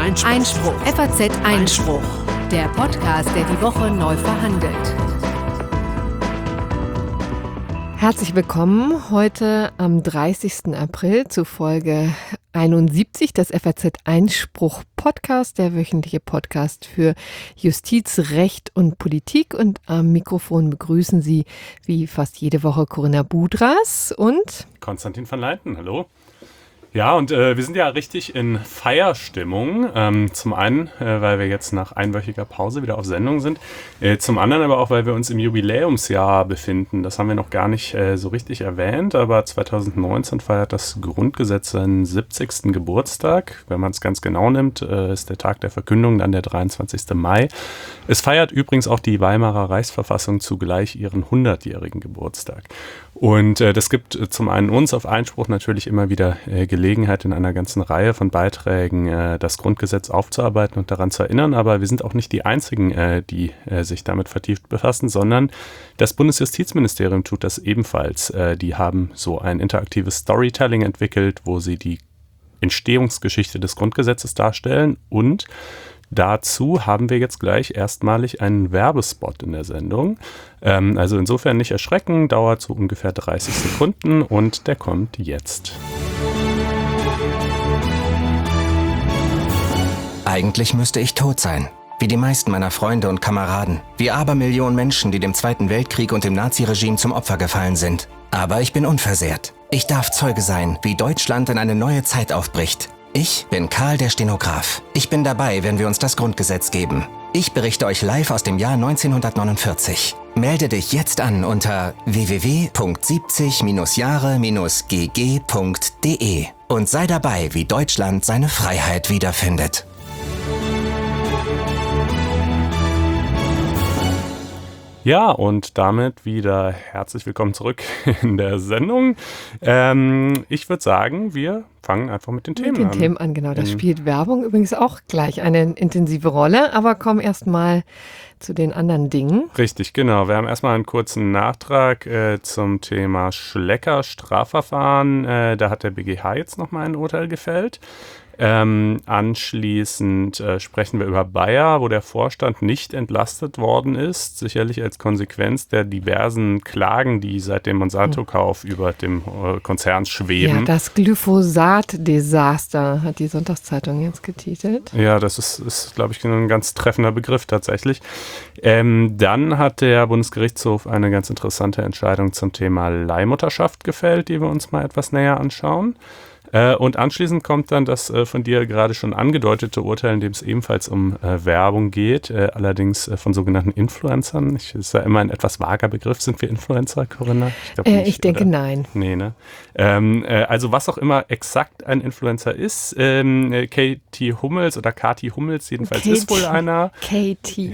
Einspruch. FAZ Einspruch. Der Podcast, der die Woche neu verhandelt. Herzlich willkommen heute am 30. April zu Folge 71 des FAZ Einspruch Podcast, der wöchentliche Podcast für Justiz, Recht und Politik. Und am Mikrofon begrüßen Sie wie fast jede Woche Corinna Budras und Konstantin van Leijten. Hallo. Ja, und wir sind ja richtig in Feierstimmung. Zum einen, weil wir jetzt nach einwöchiger Pause wieder auf Sendung sind. Zum anderen aber auch, weil wir uns im Jubiläumsjahr befinden. Das haben wir noch gar nicht so richtig erwähnt, aber 2019 feiert das Grundgesetz seinen 70. Geburtstag. Wenn man es ganz genau nimmt, ist der Tag der Verkündung dann der 23. Mai. Es feiert übrigens auch die Weimarer Reichsverfassung zugleich ihren 100-jährigen Geburtstag. Und das gibt zum einen uns auf Einspruch natürlich immer wieder Gelegenheit, in einer ganzen Reihe von Beiträgen das Grundgesetz aufzuarbeiten und daran zu erinnern. Aber wir sind auch nicht die Einzigen, die sich damit vertieft befassen, sondern das Bundesjustizministerium tut das ebenfalls. Die haben so ein interaktives Storytelling entwickelt, wo sie die Entstehungsgeschichte des Grundgesetzes darstellen, und dazu haben wir jetzt gleich erstmalig einen Werbespot in der Sendung. Also insofern nicht erschrecken, dauert so ungefähr 30 Sekunden und der kommt jetzt. Eigentlich müsste ich tot sein, wie die meisten meiner Freunde und Kameraden, wie Abermillionen Menschen, die dem Zweiten Weltkrieg und dem Naziregime zum Opfer gefallen sind. Aber ich bin unversehrt. Ich darf Zeuge sein, wie Deutschland in eine neue Zeit aufbricht. Ich bin Karl der Stenograf. Ich bin dabei, wenn wir uns das Grundgesetz geben. Ich berichte euch live aus dem Jahr 1949. Melde dich jetzt an unter www.70-jahre-gg.de und sei dabei, wie Deutschland seine Freiheit wiederfindet. Ja, und damit wieder herzlich willkommen zurück in der Sendung. Ich würde sagen, wir fangen einfach mit den Themen an. Genau. Da spielt Werbung übrigens auch gleich eine intensive Rolle, aber kommen erst mal zu den anderen Dingen. Richtig, genau. Wir haben erstmal einen kurzen Nachtrag zum Thema Schlecker-Strafverfahren. Da hat der BGH jetzt nochmal ein Urteil gefällt. Anschließend sprechen wir über Bayer, wo der Vorstand nicht entlastet worden ist, sicherlich als Konsequenz der diversen Klagen, die seit dem Monsanto-Kauf über dem Konzern schweben. Ja, das Glyphosat-Desaster hat die Sonntagszeitung jetzt getitelt. Ja, das ist glaube ich, ein ganz treffender Begriff tatsächlich. Dann hat der Bundesgerichtshof eine ganz interessante Entscheidung zum Thema Leihmutterschaft gefällt, die wir uns mal etwas näher anschauen. Und anschließend kommt dann das von dir gerade schon angedeutete Urteil, in dem es ebenfalls um Werbung geht, allerdings von sogenannten Influencern. Das ist ja immer ein etwas vager Begriff. Sind wir Influencer, Corinna? Ich denke, nein. Nee, ne? Also was auch immer exakt ein Influencer ist, Katie Hummels oder Kathi Hummels jedenfalls ist wohl einer. Katie.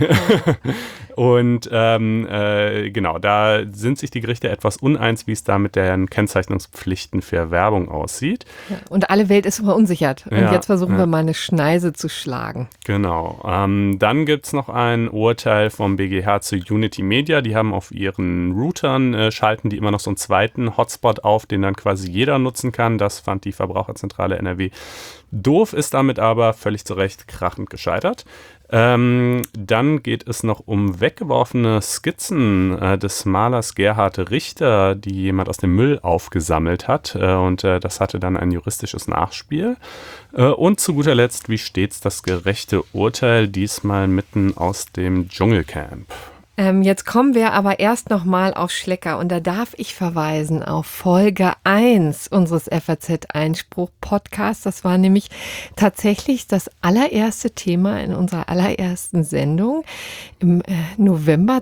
Und genau, da sind sich die Gerichte etwas uneins, wie es da mit den Kennzeichnungspflichten für Werbung aussieht. Ja, und alle Welt ist verunsichert. Und jetzt versuchen wir mal eine Schneise zu schlagen. Genau. Dann gibt es noch ein Urteil vom BGH zu Unity Media. Die haben auf ihren Routern, schalten die immer noch so einen zweiten Hotspot auf, den dann quasi jeder nutzen kann. Das fand die Verbraucherzentrale NRW doof, ist damit aber völlig zu Recht krachend gescheitert. Dann geht es noch um weggeworfene Skizzen des Malers Gerhard Richter, die jemand aus dem Müll aufgesammelt hat. Und das hatte dann ein juristisches Nachspiel. Und zu guter Letzt, wie stets, das gerechte Urteil, diesmal mitten aus dem Dschungelcamp. Jetzt kommen wir aber erst noch mal auf Schlecker, und da darf ich verweisen auf Folge 1 unseres FAZ-Einspruch-Podcasts. Das war nämlich tatsächlich das allererste Thema in unserer allerersten Sendung. Im November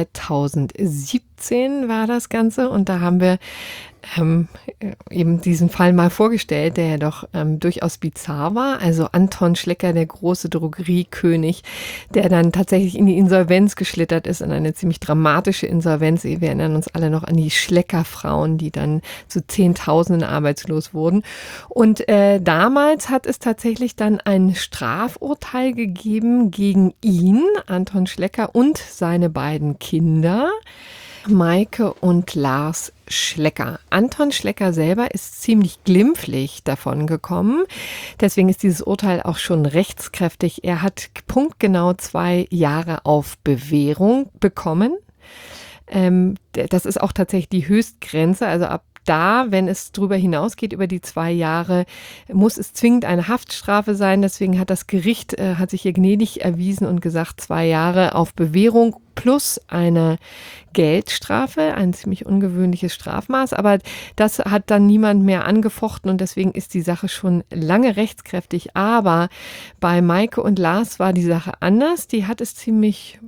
2017 war das Ganze, und da haben wir eben diesen Fall mal vorgestellt, der ja doch durchaus bizarr war. Also Anton Schlecker, der große Drogeriekönig, der dann tatsächlich in die Insolvenz geschlittert ist, in eine ziemlich dramatische Insolvenz. Wir erinnern uns alle noch an die Schlecker-Frauen, die dann zu Zehntausenden arbeitslos wurden. Und damals hat es tatsächlich dann ein Strafurteil gegeben gegen ihn, Anton Schlecker, und seine beiden Kinder, Maike und Lars Schlecker. Anton Schlecker selber ist ziemlich glimpflich davon gekommen. Deswegen ist dieses Urteil auch schon rechtskräftig. Er hat punktgenau 2 Jahre auf Bewährung bekommen. Das ist auch tatsächlich die Höchstgrenze. Also ab da, wenn es drüber hinausgeht, über die 2 Jahre, muss es zwingend eine Haftstrafe sein. Deswegen hat das Gericht, hat sich hier gnädig erwiesen und gesagt, 2 Jahre auf Bewährung plus eine Geldstrafe, ein ziemlich ungewöhnliches Strafmaß. Aber das hat dann niemand mehr angefochten und deswegen ist die Sache schon lange rechtskräftig. Aber bei Maike und Lars war die Sache anders. Die hat es ziemlich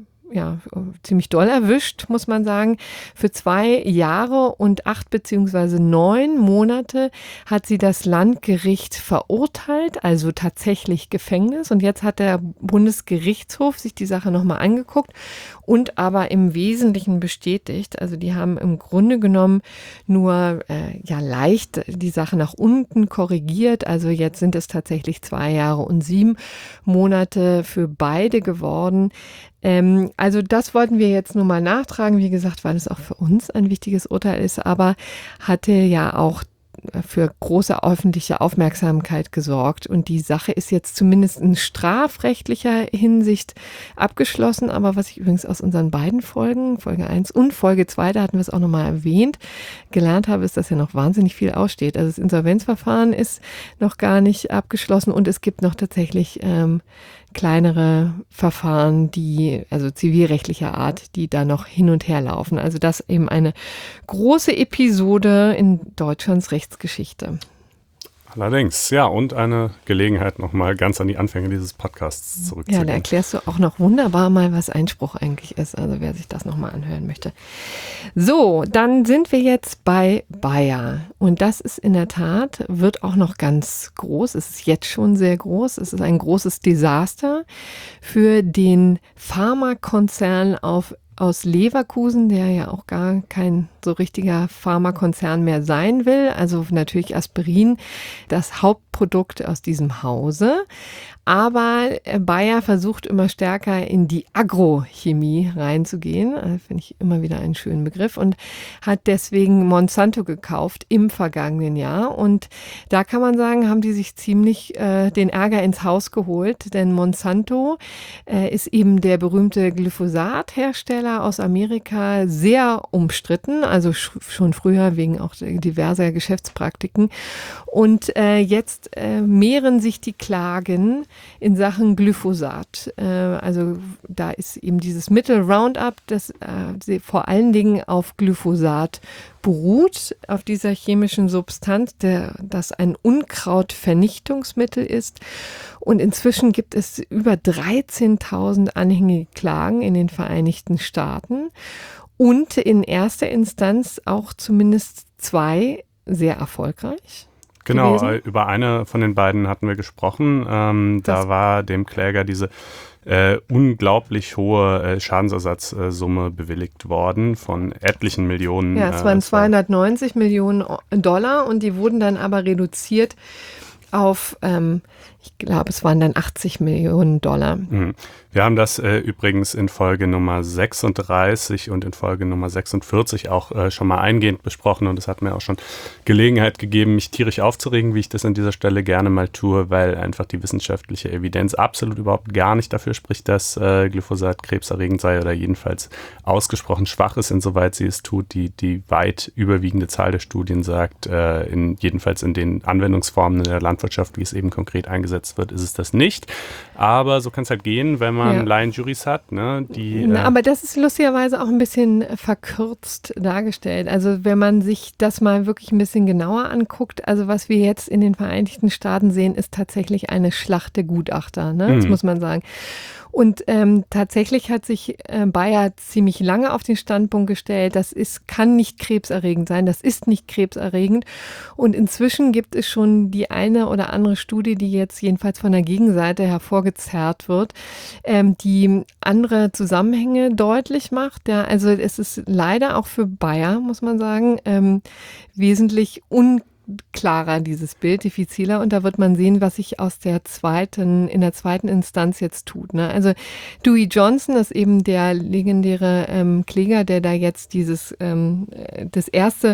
doll erwischt, muss man sagen. Für 2 Jahre und 8 bzw. 9 Monate hat sie das Landgericht verurteilt, also tatsächlich Gefängnis. Und jetzt hat der Bundesgerichtshof sich die Sache nochmal angeguckt und aber im Wesentlichen bestätigt. Also die haben im Grunde genommen nur leicht die Sache nach unten korrigiert. Also jetzt sind es tatsächlich 2 Jahre und 7 Monate für beide geworden. Also das wollten wir jetzt nur mal nachtragen, wie gesagt, weil es auch für uns ein wichtiges Urteil ist, aber hatte ja auch für große öffentliche Aufmerksamkeit gesorgt. Und die Sache ist jetzt zumindest in strafrechtlicher Hinsicht abgeschlossen. Aber was ich übrigens aus unseren beiden Folgen, Folge 1 und Folge 2, da hatten wir es auch nochmal erwähnt, gelernt habe, ist, dass ja noch wahnsinnig viel aussteht. Also das Insolvenzverfahren ist noch gar nicht abgeschlossen und es gibt noch tatsächlich kleinere Verfahren, also zivilrechtlicher Art, die da noch hin und her laufen. Also das eben eine große Episode in Deutschlands Rechtsgeschichte. Allerdings, ja, und eine Gelegenheit, nochmal ganz an die Anfänge dieses Podcasts zurückzugehen. Ja, da erklärst du auch noch wunderbar mal, was Einspruch eigentlich ist, also wer sich das nochmal anhören möchte. So, dann sind wir jetzt bei Bayer und das ist in der Tat, wird auch noch ganz groß, es ist jetzt schon sehr groß, es ist ein großes Desaster für den Pharmakonzern aus Leverkusen, der ja auch gar kein so richtiger Pharmakonzern mehr sein will. Also natürlich Aspirin, das Hauptprodukt aus diesem Hause. Aber Bayer versucht immer stärker in die Agrochemie reinzugehen. Finde ich immer wieder einen schönen Begriff. Und hat deswegen Monsanto gekauft im vergangenen Jahr. Und da kann man sagen, haben die sich ziemlich den Ärger ins Haus geholt. Denn Monsanto ist eben der berühmte Glyphosat-Hersteller aus Amerika, sehr umstritten. Also schon früher wegen auch diverser Geschäftspraktiken. Und jetzt mehren sich die Klagen in Sachen Glyphosat. Also da ist eben dieses Mittel Roundup, das vor allen Dingen auf Glyphosat beruht, auf dieser chemischen Substanz, das ein Unkrautvernichtungsmittel ist. Und inzwischen gibt es über 13.000 anhängige Klagen in den Vereinigten Staaten und in erster Instanz auch zumindest 2 sehr erfolgreich. Genau, gewesen. Über eine von den beiden hatten wir gesprochen. Da war dem Kläger diese unglaublich hohe Schadensersatzsumme bewilligt worden von etlichen Millionen. Ja, es waren 290 Millionen Dollar und die wurden dann aber reduziert auf, ich glaube, es waren dann 80 Millionen Dollar. Wir haben das übrigens in Folge Nummer 36 und in Folge Nummer 46 auch schon mal eingehend besprochen und es hat mir auch schon Gelegenheit gegeben, mich tierisch aufzuregen, wie ich das an dieser Stelle gerne mal tue, weil einfach die wissenschaftliche Evidenz absolut überhaupt gar nicht dafür spricht, dass Glyphosat krebserregend sei oder jedenfalls ausgesprochen schwach ist, insoweit sie es tut. Die weit überwiegende Zahl der Studien sagt, jedenfalls in den Anwendungsformen in der Landwirtschaft, wie es eben konkret eingesetzt wird, ist es das nicht. Aber so kann es halt gehen, wenn man Laienjurys hat. Ne, aber das ist lustigerweise auch ein bisschen verkürzt dargestellt. Also wenn man sich das mal wirklich ein bisschen genauer anguckt, also was wir jetzt in den Vereinigten Staaten sehen, ist tatsächlich eine Schlacht der Gutachter. Ne? Das muss man sagen. Und tatsächlich hat sich Bayer ziemlich lange auf den Standpunkt gestellt, kann nicht krebserregend sein, das ist nicht krebserregend. Und inzwischen gibt es schon die eine oder andere Studie, die jetzt jedenfalls von der Gegenseite hervorgezerrt wird, die andere Zusammenhänge deutlich macht. Ja, also es ist leider auch für Bayer, muss man sagen, wesentlich klarer, dieses Bild, diffiziler. Und da wird man sehen, was sich in der zweiten Instanz jetzt tut. Ne? Also Dewey Johnson ist eben der legendäre Kläger, der da jetzt das erste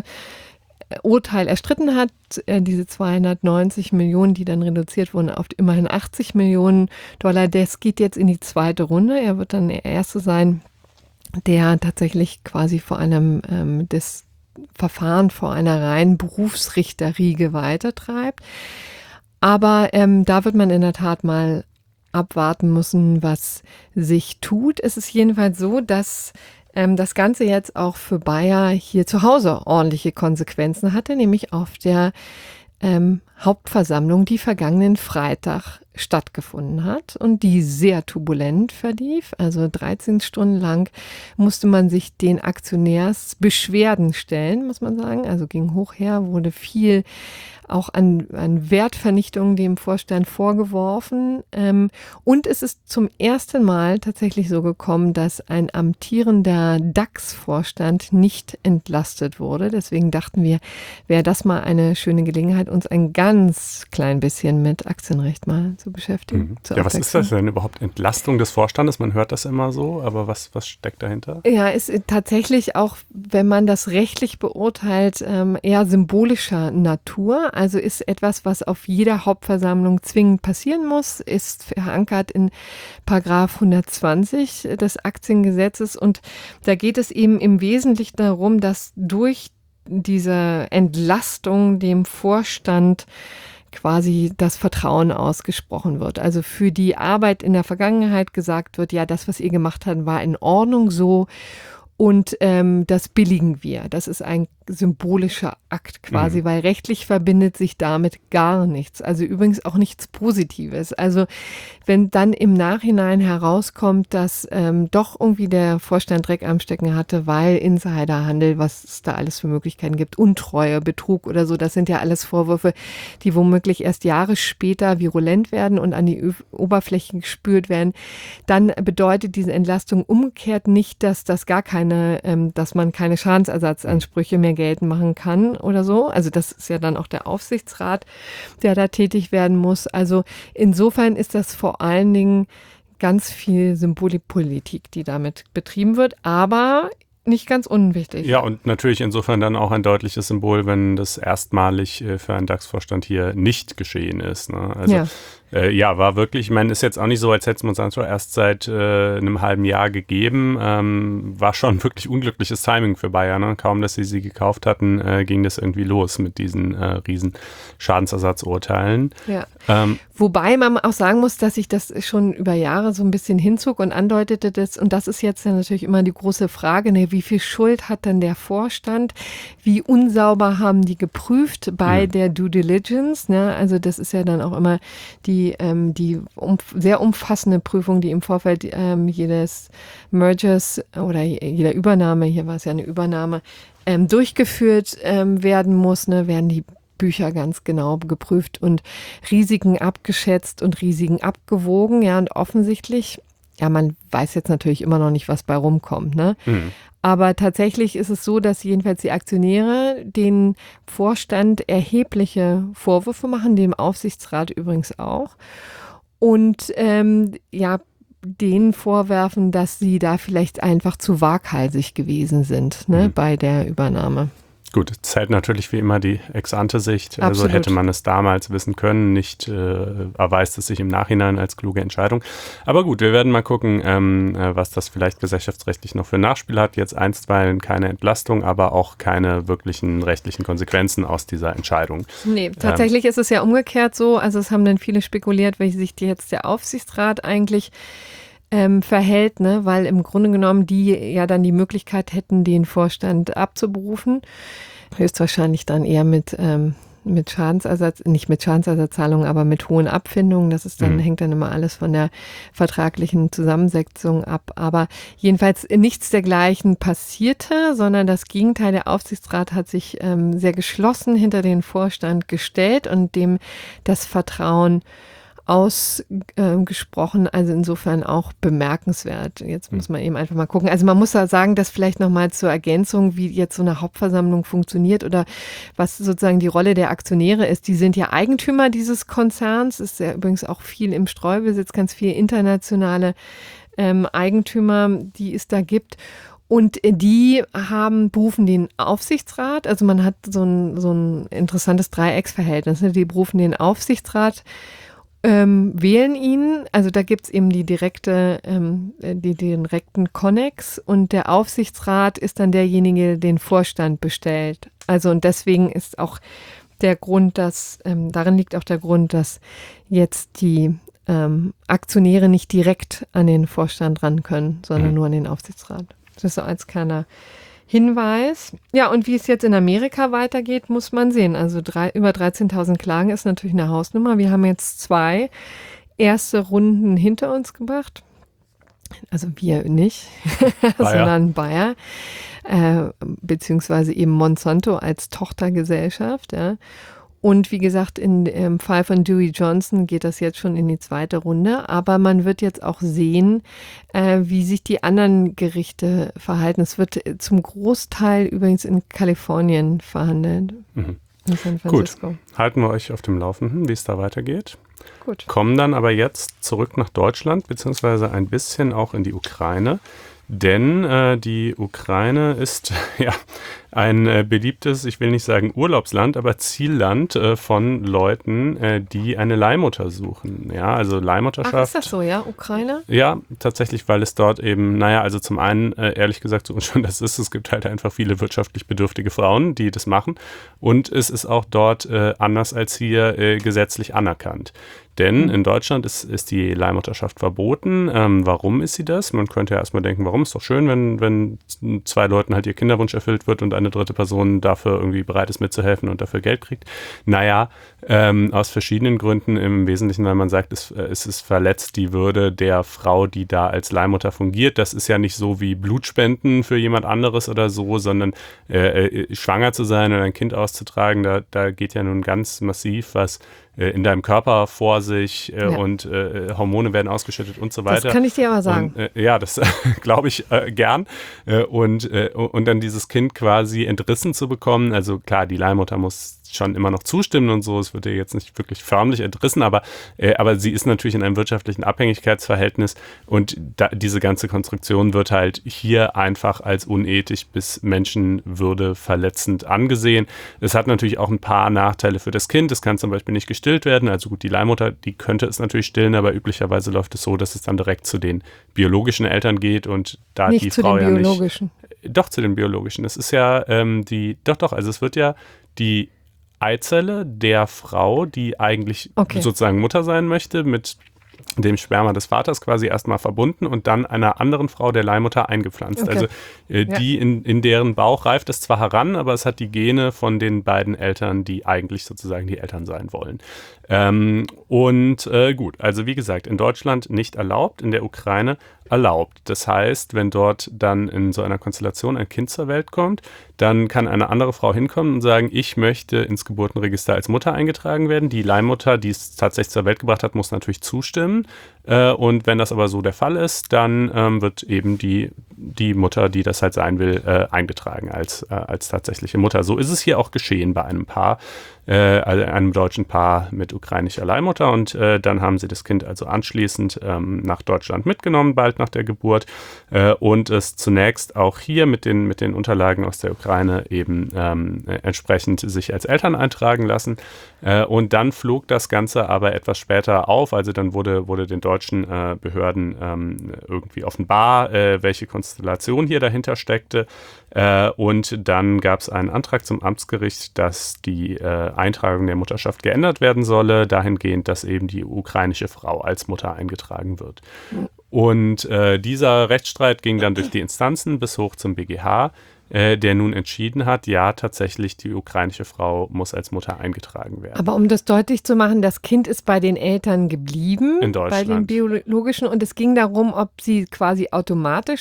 Urteil erstritten hat, diese 290 Millionen, die dann reduziert wurden auf immerhin 80 Millionen $. Das geht jetzt in die zweite Runde. Er wird dann der Erste sein, der tatsächlich quasi vor einem das Verfahren vor einer reinen Berufsrichterriege weitertreibt. Aber da wird man in der Tat mal abwarten müssen, was sich tut. Es ist jedenfalls so, dass das Ganze jetzt auch für Bayer hier zu Hause ordentliche Konsequenzen hatte, nämlich auf der Hauptversammlung, die vergangenen Freitag stattgefunden hat und die sehr turbulent verlief. Also 13 Stunden lang musste man sich den Aktionärsbeschwerden stellen, muss man sagen. Also ging hoch her, wurde viel auch an Wertvernichtung dem Vorstand vorgeworfen. Und es ist zum ersten Mal tatsächlich so gekommen, dass ein amtierender DAX-Vorstand nicht entlastet wurde. Deswegen dachten wir, wäre das mal eine schöne Gelegenheit, uns ein ganz klein bisschen mit Aktienrecht mal zu beschäftigen. Ja, was ist das denn überhaupt? Entlastung des Vorstandes? Man hört das immer so, aber was steckt dahinter? Ja, ist tatsächlich auch, wenn man das rechtlich beurteilt, eher symbolischer Natur. Also ist etwas, was auf jeder Hauptversammlung zwingend passieren muss, ist verankert in Paragraph 120 des Aktiengesetzes. Und da geht es eben im Wesentlichen darum, dass durch diese Entlastung dem Vorstand quasi das Vertrauen ausgesprochen wird. Also für die Arbeit in der Vergangenheit gesagt wird, ja, das, was ihr gemacht habt, war in Ordnung so. Und das billigen wir. Das ist ein symbolischer Akt quasi, weil rechtlich verbindet sich damit gar nichts. Also übrigens auch nichts Positives. Also wenn dann im Nachhinein herauskommt, dass doch irgendwie der Vorstand Dreck am Stecken hatte, weil Insiderhandel, was es da alles für Möglichkeiten gibt, Untreue, Betrug oder so, das sind ja alles Vorwürfe, die womöglich erst Jahre später virulent werden und an die Oberfläche gespült werden, dann bedeutet diese Entlastung umgekehrt nicht, dass man keine Schadensersatzansprüche mehr geltend machen kann oder so. Also das ist ja dann auch der Aufsichtsrat, der da tätig werden muss. Also insofern ist das vor allen Dingen ganz viel Symbolpolitik, die damit betrieben wird, aber nicht ganz unwichtig. Ja, und natürlich insofern dann auch ein deutliches Symbol, wenn das erstmalig für einen DAX-Vorstand hier nicht geschehen ist. Ne? Also war wirklich, ich meine, ist jetzt auch nicht so, als hätte es Monsanto erst seit einem halben Jahr gegeben. War schon wirklich unglückliches Timing für Bayer. Ne? Kaum, dass sie gekauft hatten, ging das irgendwie los mit diesen riesen Schadensersatzurteilen. Ja. Wobei man auch sagen muss, dass sich das schon über Jahre so ein bisschen hinzog und andeutete das. Und das ist jetzt dann natürlich immer die große Frage, ne? Wie viel Schuld hat denn der Vorstand? Wie unsauber haben die geprüft bei der Due Diligence? Ne? Also das ist ja dann auch immer die sehr umfassende Prüfung, die im Vorfeld jedes Mergers oder jeder Übernahme, hier war es ja eine Übernahme, durchgeführt werden muss, ne? Werden die Bücher ganz genau geprüft und Risiken abgeschätzt und Risiken abgewogen. Ja, und offensichtlich, ja, man weiß jetzt natürlich immer noch nicht, was bei rumkommt, ne? Aber tatsächlich ist es so, dass jedenfalls die Aktionäre den Vorstand erhebliche Vorwürfe machen, dem Aufsichtsrat übrigens auch. Und denen vorwerfen, dass sie da vielleicht einfach zu waghalsig gewesen sind, ne, bei der Übernahme. Gut, es zählt natürlich wie immer die Ex-ante-Sicht. Also Absolut. hätte man es damals wissen können, nicht erweist es sich im Nachhinein als kluge Entscheidung. Aber gut, wir werden mal gucken, was das vielleicht gesellschaftsrechtlich noch für Nachspiel hat. Jetzt einstweilen keine Entlastung, aber auch keine wirklichen rechtlichen Konsequenzen aus dieser Entscheidung. Nee, tatsächlich ist es ja umgekehrt so. Also es haben dann viele spekuliert, wie sich jetzt der Aufsichtsrat eigentlich verhält, ne? Weil im Grunde genommen die ja dann die Möglichkeit hätten, den Vorstand abzuberufen. Höchstwahrscheinlich dann eher mit Schadensersatz, nicht mit Schadensersatzzahlungen, aber mit hohen Abfindungen. Das ist dann, hängt dann immer alles von der vertraglichen Zusammensetzung ab. Aber jedenfalls nichts dergleichen passierte, sondern das Gegenteil. Der Aufsichtsrat hat sich sehr geschlossen hinter den Vorstand gestellt und dem das Vertrauen ausgesprochen, also insofern auch bemerkenswert. Jetzt muss man eben einfach mal gucken. Also man muss da sagen, dass vielleicht nochmal zur Ergänzung, wie jetzt so eine Hauptversammlung funktioniert oder was sozusagen die Rolle der Aktionäre ist. Die sind ja Eigentümer dieses Konzerns, ist ja übrigens auch viel im Streubesitz, ganz viele internationale Eigentümer, die es da gibt. Und die berufen den Aufsichtsrat, also man hat so ein interessantes Dreiecksverhältnis. Die berufen den Aufsichtsrat, wählen ihn, also da gibt es eben den direkten Konnex und der Aufsichtsrat ist dann derjenige, der den Vorstand bestellt. Also und deswegen ist auch der Grund, darin liegt auch der Grund, dass jetzt die Aktionäre nicht direkt an den Vorstand ran können, sondern nur an den Aufsichtsrat. Das ist so als kleiner Hinweis. Ja, und wie es jetzt in Amerika weitergeht, muss man sehen. Also über 13.000 Klagen ist natürlich eine Hausnummer. Wir haben jetzt 2 erste Runden hinter uns gebracht. Also wir nicht, sondern Bayer, beziehungsweise eben Monsanto als Tochtergesellschaft. Ja. Und wie gesagt, im Fall von Dewey Johnson geht das jetzt schon in die 2. Runde. Aber man wird jetzt auch sehen, wie sich die anderen Gerichte verhalten. Es wird zum Großteil übrigens in Kalifornien verhandelt. In San Francisco. Gut, halten wir euch auf dem Laufenden, wie es da weitergeht. Gut. Kommen dann aber jetzt zurück nach Deutschland, beziehungsweise ein bisschen auch in die Ukraine. Denn die Ukraine ist ja ein beliebtes, ich will nicht sagen Urlaubsland, aber Zielland von Leuten, die eine Leihmutter suchen. Ja, also Leihmutterschaft. Ach, ist das so, ja? Ukraine? Ja, tatsächlich, weil es dort eben, also zum einen, ehrlich gesagt, so unschön das ist, es gibt halt einfach viele wirtschaftlich bedürftige Frauen, die das machen. Und es ist auch dort anders als hier gesetzlich anerkannt. Denn in Deutschland ist die Leihmutterschaft verboten. Warum ist sie das? Man könnte ja erstmal denken, warum? Ist doch schön, wenn 2 Leuten halt ihr Kinderwunsch erfüllt wird und eine dritte Person dafür irgendwie bereit ist mitzuhelfen und dafür Geld kriegt. Aus verschiedenen Gründen. Im Wesentlichen, weil man sagt, es ist verletzt die Würde der Frau, die da als Leihmutter fungiert. Das ist ja nicht so wie Blutspenden für jemand anderes oder so, sondern schwanger zu sein und ein Kind auszutragen, da geht ja nun ganz massiv was in deinem Körper vor sich und Hormone werden ausgeschüttet und so weiter. Das kann ich dir aber sagen. Und, das glaube ich gern. Und dann dieses Kind quasi entrissen zu bekommen. Also klar, die Leihmutter muss schon immer noch zustimmen und so. Es wird ihr jetzt nicht wirklich förmlich entrissen, aber sie ist natürlich in einem wirtschaftlichen Abhängigkeitsverhältnis und diese ganze Konstruktion wird halt hier einfach als unethisch bis Menschenwürde verletzend angesehen. Es hat natürlich auch ein paar Nachteile für das Kind. Es kann zum Beispiel nicht gestillt werden. Also gut, die Leihmutter, die könnte es natürlich stillen, aber üblicherweise läuft es so, dass es dann direkt zu den biologischen Eltern geht und da nicht die zu Frau den ja biologischen. nicht. Doch, zu den biologischen. Es ist ja also es wird ja die Eizelle der Frau, die eigentlich sozusagen Mutter sein möchte, mit dem Sperma des Vaters quasi erstmal verbunden und dann einer anderen Frau, der Leihmutter, eingepflanzt. Also die in deren Bauch reift es zwar heran, aber es hat die Gene von den beiden Eltern, die eigentlich sozusagen die Eltern sein wollen. Gut, also wie gesagt, in Deutschland nicht erlaubt, in der Ukraine erlaubt. Das heißt, wenn dort dann in so einer Konstellation ein Kind zur Welt kommt, dann kann eine andere Frau hinkommen und sagen, ich möchte ins Geburtenregister als Mutter eingetragen werden. Die Leihmutter, die es tatsächlich zur Welt gebracht hat, muss natürlich zustimmen. Und wenn das aber so der Fall ist, dann wird eben die Mutter, die das halt sein will, eingetragen als tatsächliche Mutter. So ist es hier auch geschehen bei einem Paar, einem deutschen Paar mit ukrainischer Leihmutter. Und dann haben sie das Kind also anschließend nach Deutschland mitgenommen, bald nach der Geburt. Und es zunächst auch hier mit den Unterlagen aus der Ukraine eben entsprechend sich als Eltern eintragen lassen. Und dann flog das Ganze aber etwas später auf. Also dann wurde den deutschen Behörden irgendwie offenbar, welche Konstellation hier dahinter steckte. Und dann gab es einen Antrag zum Amtsgericht, dass die Eintragung der Mutterschaft geändert werden solle, dahingehend, dass eben die ukrainische Frau als Mutter eingetragen wird. Und dieser Rechtsstreit ging dann durch die Instanzen bis hoch zum BGH, der nun entschieden hat, ja, tatsächlich, die ukrainische Frau muss als Mutter eingetragen werden. Aber um das deutlich zu machen, das Kind ist bei den Eltern geblieben, in Deutschland, bei den biologischen, und es ging darum, ob sie quasi automatisch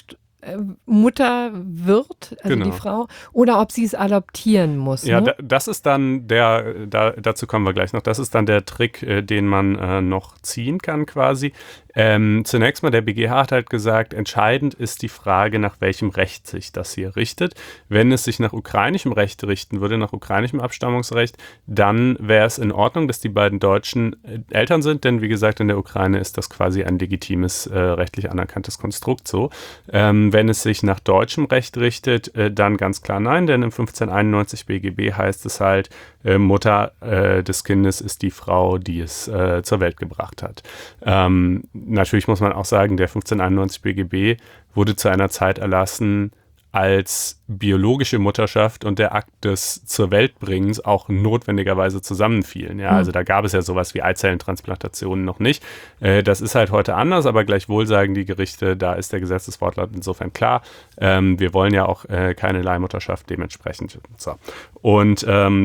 Mutter wird, also Genau. die Frau, oder ob sie es adoptieren muss. Ja, ne? das ist dann dazu kommen wir gleich noch, das ist dann der Trick, den man noch ziehen kann quasi. Zunächst mal, der BGH hat halt gesagt, entscheidend ist die Frage, nach welchem Recht sich das hier richtet. Wenn es sich nach ukrainischem Recht richten würde, nach ukrainischem Abstammungsrecht, dann wäre es in Ordnung, dass die beiden Deutschen Eltern sind, denn wie gesagt, in der Ukraine ist das quasi ein legitimes, rechtlich anerkanntes Konstrukt so. Wenn es sich nach deutschem Recht richtet, dann ganz klar nein, denn im 1591 BGB heißt es halt, Mutter des Kindes ist die Frau, die es zur Welt gebracht hat. Natürlich muss man auch sagen, der 1591 BGB wurde zu einer Zeit erlassen, als biologische Mutterschaft und der Akt des zur Weltbringens auch notwendigerweise zusammenfielen. Ja, also da gab es ja sowas wie Eizellentransplantationen noch nicht. Das ist halt heute anders, aber gleichwohl sagen die Gerichte, da ist der Gesetzeswortlaut insofern klar. Wir wollen ja auch keine Leihmutterschaft dementsprechend. So. Und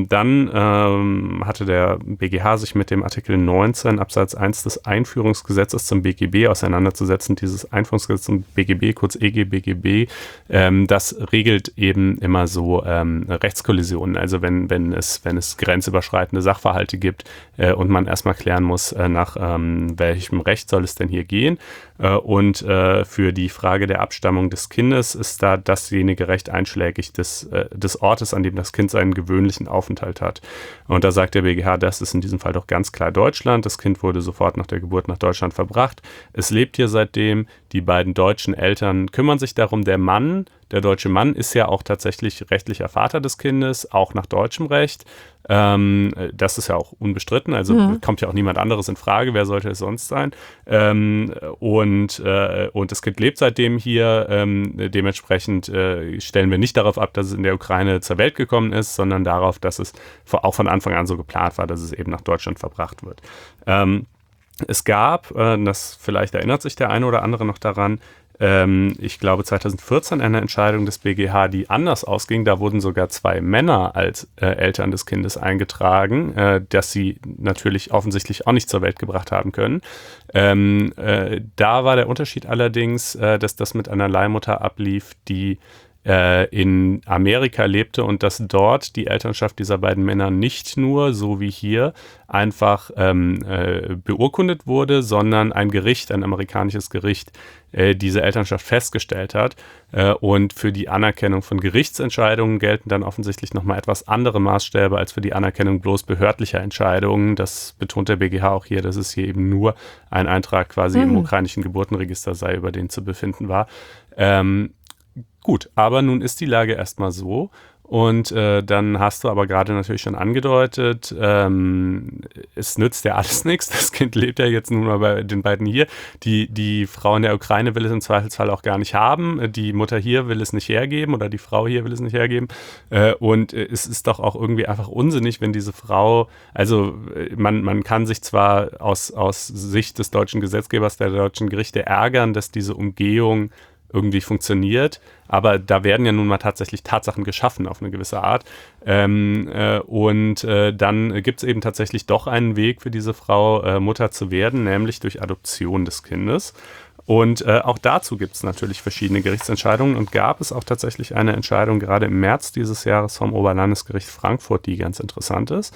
dann hatte der BGH sich mit dem Artikel 19 Absatz 1 des Einführungsgesetzes zum BGB auseinanderzusetzen. Dieses Einführungsgesetz zum BGB, kurz EG-BGB, das regelt eben immer so Rechtskollisionen. Also wenn es grenzüberschreitende Sachverhalte gibt und man erstmal klären muss, nach welchem Recht soll es denn hier gehen. Und für die Frage der Abstammung des Kindes ist da dasjenige Recht einschlägig des Ortes, an dem das Kind seinen gewöhnlichen Aufenthalt hat. Und da sagt der BGH, das ist in diesem Fall doch ganz klar Deutschland. Das Kind wurde sofort nach der Geburt nach Deutschland verbracht. Es lebt hier seitdem. Die beiden deutschen Eltern kümmern sich darum. Der deutsche Mann ist ja auch tatsächlich rechtlicher Vater des Kindes, auch nach deutschem Recht. Das ist ja auch unbestritten, also kommt ja auch niemand anderes in Frage, wer sollte es sonst sein? Und das Kind lebt seitdem hier, dementsprechend stellen wir nicht darauf ab, dass es in der Ukraine zur Welt gekommen ist, sondern darauf, dass es auch von Anfang an so geplant war, dass es eben nach Deutschland verbracht wird. Es gab, das vielleicht erinnert sich der eine oder andere noch daran, ich glaube 2014 eine Entscheidung des BGH, die anders ausging. Da wurden sogar 2 Männer als Eltern des Kindes eingetragen, dass sie natürlich offensichtlich auch nicht zur Welt gebracht haben können. Da war der Unterschied allerdings, dass das mit einer Leihmutter ablief, die in Amerika lebte und dass dort die Elternschaft dieser beiden Männer nicht nur, so wie hier, einfach beurkundet wurde, sondern ein amerikanisches Gericht, diese Elternschaft festgestellt hat. Und für die Anerkennung von Gerichtsentscheidungen gelten dann offensichtlich nochmal etwas andere Maßstäbe als für die Anerkennung bloß behördlicher Entscheidungen. Das betont der BGH auch hier, dass es hier eben nur ein Eintrag quasi im ukrainischen Geburtenregister sei, über den zu befinden war. Gut, aber nun ist die Lage erstmal so und dann hast du aber gerade natürlich schon angedeutet, es nützt ja alles nichts, das Kind lebt ja jetzt nun mal bei den beiden hier, die Frau in der Ukraine will es im Zweifelsfall auch gar nicht haben, die Mutter hier will es nicht hergeben oder die Frau hier will es nicht hergeben und es ist doch auch irgendwie einfach unsinnig, wenn diese Frau, also man kann sich zwar aus Sicht des deutschen Gesetzgebers, der deutschen Gerichte ärgern, dass diese Umgehung irgendwie funktioniert, aber da werden ja nun mal tatsächlich Tatsachen geschaffen auf eine gewisse Art dann gibt es eben tatsächlich doch einen Weg für diese Frau, Mutter zu werden, nämlich durch Adoption des Kindes. Und auch dazu gibt es natürlich verschiedene Gerichtsentscheidungen und gab es auch tatsächlich eine Entscheidung gerade im März dieses Jahres vom Oberlandesgericht Frankfurt, die ganz interessant ist.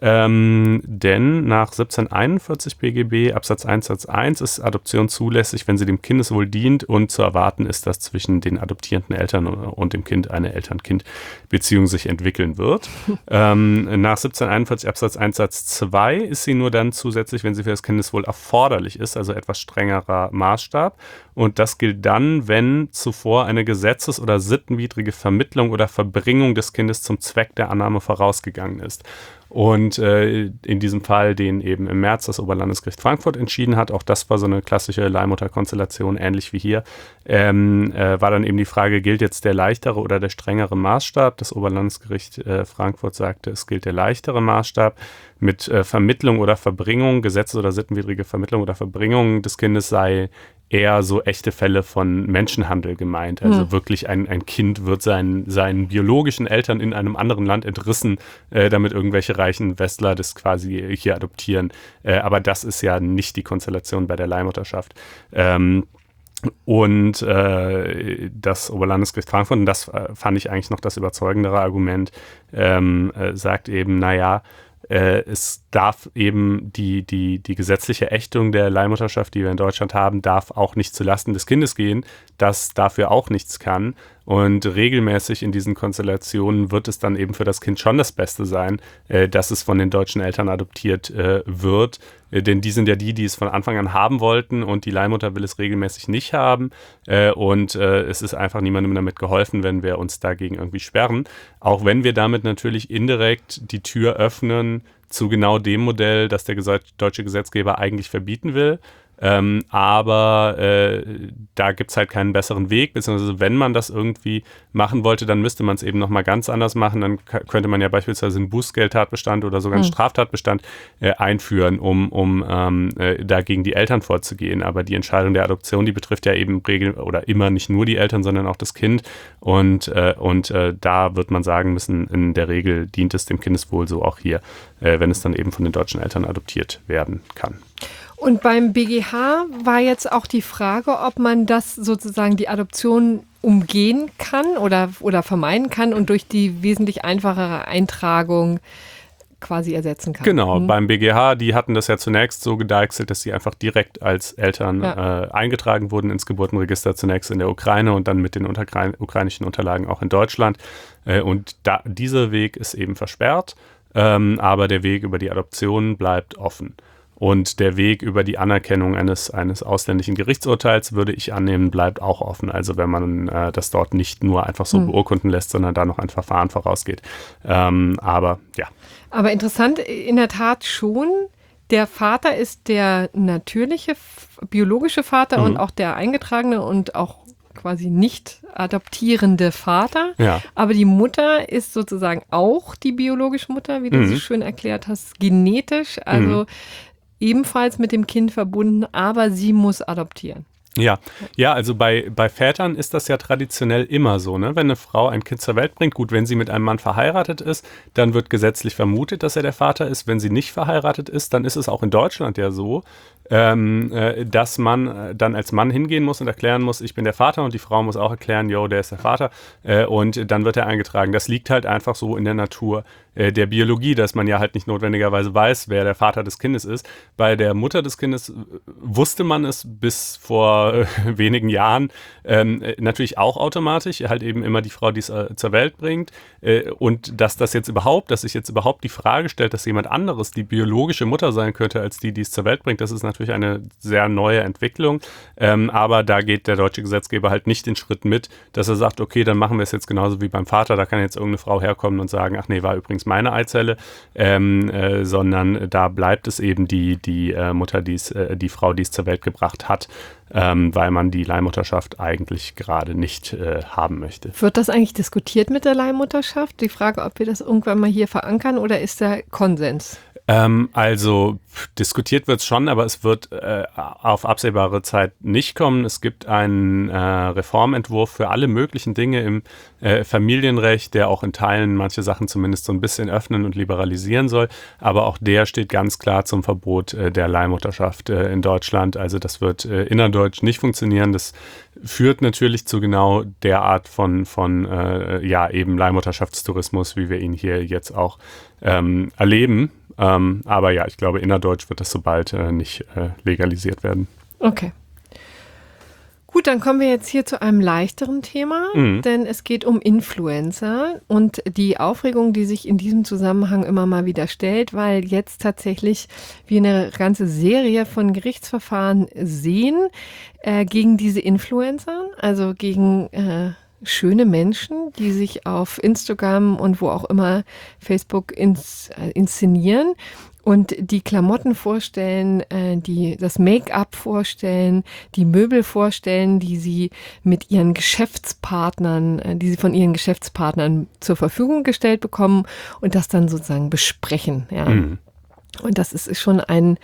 Denn nach 1741 BGB Absatz 1 Satz 1 ist Adoption zulässig, wenn sie dem Kindeswohl dient und zu erwarten ist, dass zwischen den adoptierenden Eltern und dem Kind eine Eltern-Kind-Beziehung sich entwickeln wird. Nach 1741 Absatz 1 Satz 2 ist sie nur dann zusätzlich, wenn sie für das Kindeswohl erforderlich ist, also etwas strengerer Maßstab. Und das gilt dann, wenn zuvor eine gesetzes- oder sittenwidrige Vermittlung oder Verbringung des Kindes zum Zweck der Annahme vorausgegangen ist. Und in diesem Fall, den eben im März das Oberlandesgericht Frankfurt entschieden hat, auch das war so eine klassische Leihmutterkonstellation, ähnlich wie hier, war dann eben die Frage, gilt jetzt der leichtere oder der strengere Maßstab? Das Oberlandesgericht Frankfurt sagte, es gilt der leichtere Maßstab. Mit Vermittlung oder Verbringung, gesetzes- oder sittenwidrige Vermittlung oder Verbringung des Kindes sei eher so echte Fälle von Menschenhandel gemeint. Also wirklich ein Kind wird seinen biologischen Eltern in einem anderen Land entrissen, damit irgendwelche reichen Westler das quasi hier adoptieren. Aber das ist ja nicht die Konstellation bei der Leihmutterschaft. Und das Oberlandesgericht Frankfurt, und das fand ich eigentlich noch das überzeugendere Argument, sagt eben, naja, es darf eben die gesetzliche Ächtung der Leihmutterschaft, die wir in Deutschland haben, darf auch nicht zulasten des Kindes gehen, das dafür auch nichts kann. Und regelmäßig in diesen Konstellationen wird es dann eben für das Kind schon das Beste sein, dass es von den deutschen Eltern adoptiert wird. Denn die sind ja die es von Anfang an haben wollten und die Leihmutter will es regelmäßig nicht haben. Und es ist einfach niemandem damit geholfen, wenn wir uns dagegen irgendwie sperren. Auch wenn wir damit natürlich indirekt die Tür öffnen zu genau dem Modell, das der deutsche Gesetzgeber eigentlich verbieten will. Aber da gibt es halt keinen besseren Weg, beziehungsweise wenn man das irgendwie machen wollte, dann müsste man es eben nochmal ganz anders machen. Dann könnte man ja beispielsweise einen Bußgeldtatbestand oder sogar einen Straftatbestand einführen, um dagegen die Eltern vorzugehen. Aber die Entscheidung der Adoption, die betrifft ja eben immer nicht nur die Eltern, sondern auch das Kind. Und da wird man sagen müssen, in der Regel dient es dem Kindeswohl, so auch hier, wenn es dann eben von den deutschen Eltern adoptiert werden kann. Und beim BGH war jetzt auch die Frage, ob man das sozusagen die Adoption umgehen kann oder vermeiden kann und durch die wesentlich einfachere Eintragung quasi ersetzen kann. Genau, beim BGH, die hatten das ja zunächst so gedeichselt, dass sie einfach direkt als Eltern eingetragen wurden ins Geburtenregister, zunächst in der Ukraine und dann mit den ukrainischen Unterlagen auch in Deutschland. Und dieser Weg ist eben versperrt, aber der Weg über die Adoption bleibt offen. Und der Weg über die Anerkennung eines ausländischen Gerichtsurteils, würde ich annehmen, bleibt auch offen. Also wenn man das dort nicht nur einfach so beurkunden lässt, sondern da noch ein Verfahren vorausgeht. Aber ja. Aber interessant, in der Tat schon, der Vater ist der natürliche, biologische Vater und auch der eingetragene und auch quasi nicht adoptierende Vater. Ja. Aber die Mutter ist sozusagen auch die biologische Mutter, wie du so schön erklärt hast, genetisch, also ebenfalls mit dem Kind verbunden, aber sie muss adoptieren. Ja, also bei Vätern ist das ja traditionell immer so, ne? Wenn eine Frau ein Kind zur Welt bringt, gut, wenn sie mit einem Mann verheiratet ist, dann wird gesetzlich vermutet, dass er der Vater ist. Wenn sie nicht verheiratet ist, dann ist es auch in Deutschland ja so, dass man dann als Mann hingehen muss und erklären muss, ich bin der Vater, und die Frau muss auch erklären, jo, der ist der Vater, und dann wird er eingetragen. Das liegt halt einfach so in der Natur der Biologie, dass man ja halt nicht notwendigerweise weiß, wer der Vater des Kindes ist. Bei der Mutter des Kindes wusste man es bis vor wenigen Jahren natürlich auch automatisch, halt eben immer die Frau, die es zur Welt bringt, und dass sich jetzt überhaupt die Frage stellt, dass jemand anderes die biologische Mutter sein könnte, als die es zur Welt bringt, das ist natürlich eine sehr neue Entwicklung, aber da geht der deutsche Gesetzgeber halt nicht den Schritt mit, dass er sagt, okay, dann machen wir es jetzt genauso wie beim Vater, da kann jetzt irgendeine Frau herkommen und sagen, ach nee, war übrigens meine Eizelle, sondern da bleibt es eben die Mutter, die Frau, die es zur Welt gebracht hat, weil man die Leihmutterschaft eigentlich gerade nicht haben möchte. Wird das eigentlich diskutiert mit der Leihmutterschaft? Die Frage, ob wir das irgendwann mal hier verankern, oder ist der Konsens? Also diskutiert wird es schon, aber es wird auf absehbare Zeit nicht kommen. Es gibt einen Reformentwurf für alle möglichen Dinge im Familienrecht, der auch in Teilen manche Sachen zumindest so ein bisschen öffnen und liberalisieren soll. Aber auch der steht ganz klar zum Verbot der Leihmutterschaft in Deutschland. Also das wird innerdeutsch nicht funktionieren. Das führt natürlich zu genau der Art von eben Leihmutterschaftstourismus, wie wir ihn hier jetzt auch erleben. Aber ja, ich glaube, innerdeutsch wird das so bald nicht legalisiert werden. Okay. Gut, dann kommen wir jetzt hier zu einem leichteren Thema, denn es geht um Influencer und die Aufregung, die sich in diesem Zusammenhang immer mal wieder stellt, weil jetzt tatsächlich wir eine ganze Serie von Gerichtsverfahren sehen gegen diese Influencer, also gegen schöne Menschen, die sich auf Instagram und wo auch immer, Facebook inszenieren und die Klamotten vorstellen, das Make-up vorstellen, die Möbel vorstellen, die sie mit ihren Geschäftspartnern, die sie von ihren Geschäftspartnern zur Verfügung gestellt bekommen und das dann sozusagen besprechen. Ja. Und das ist schon ein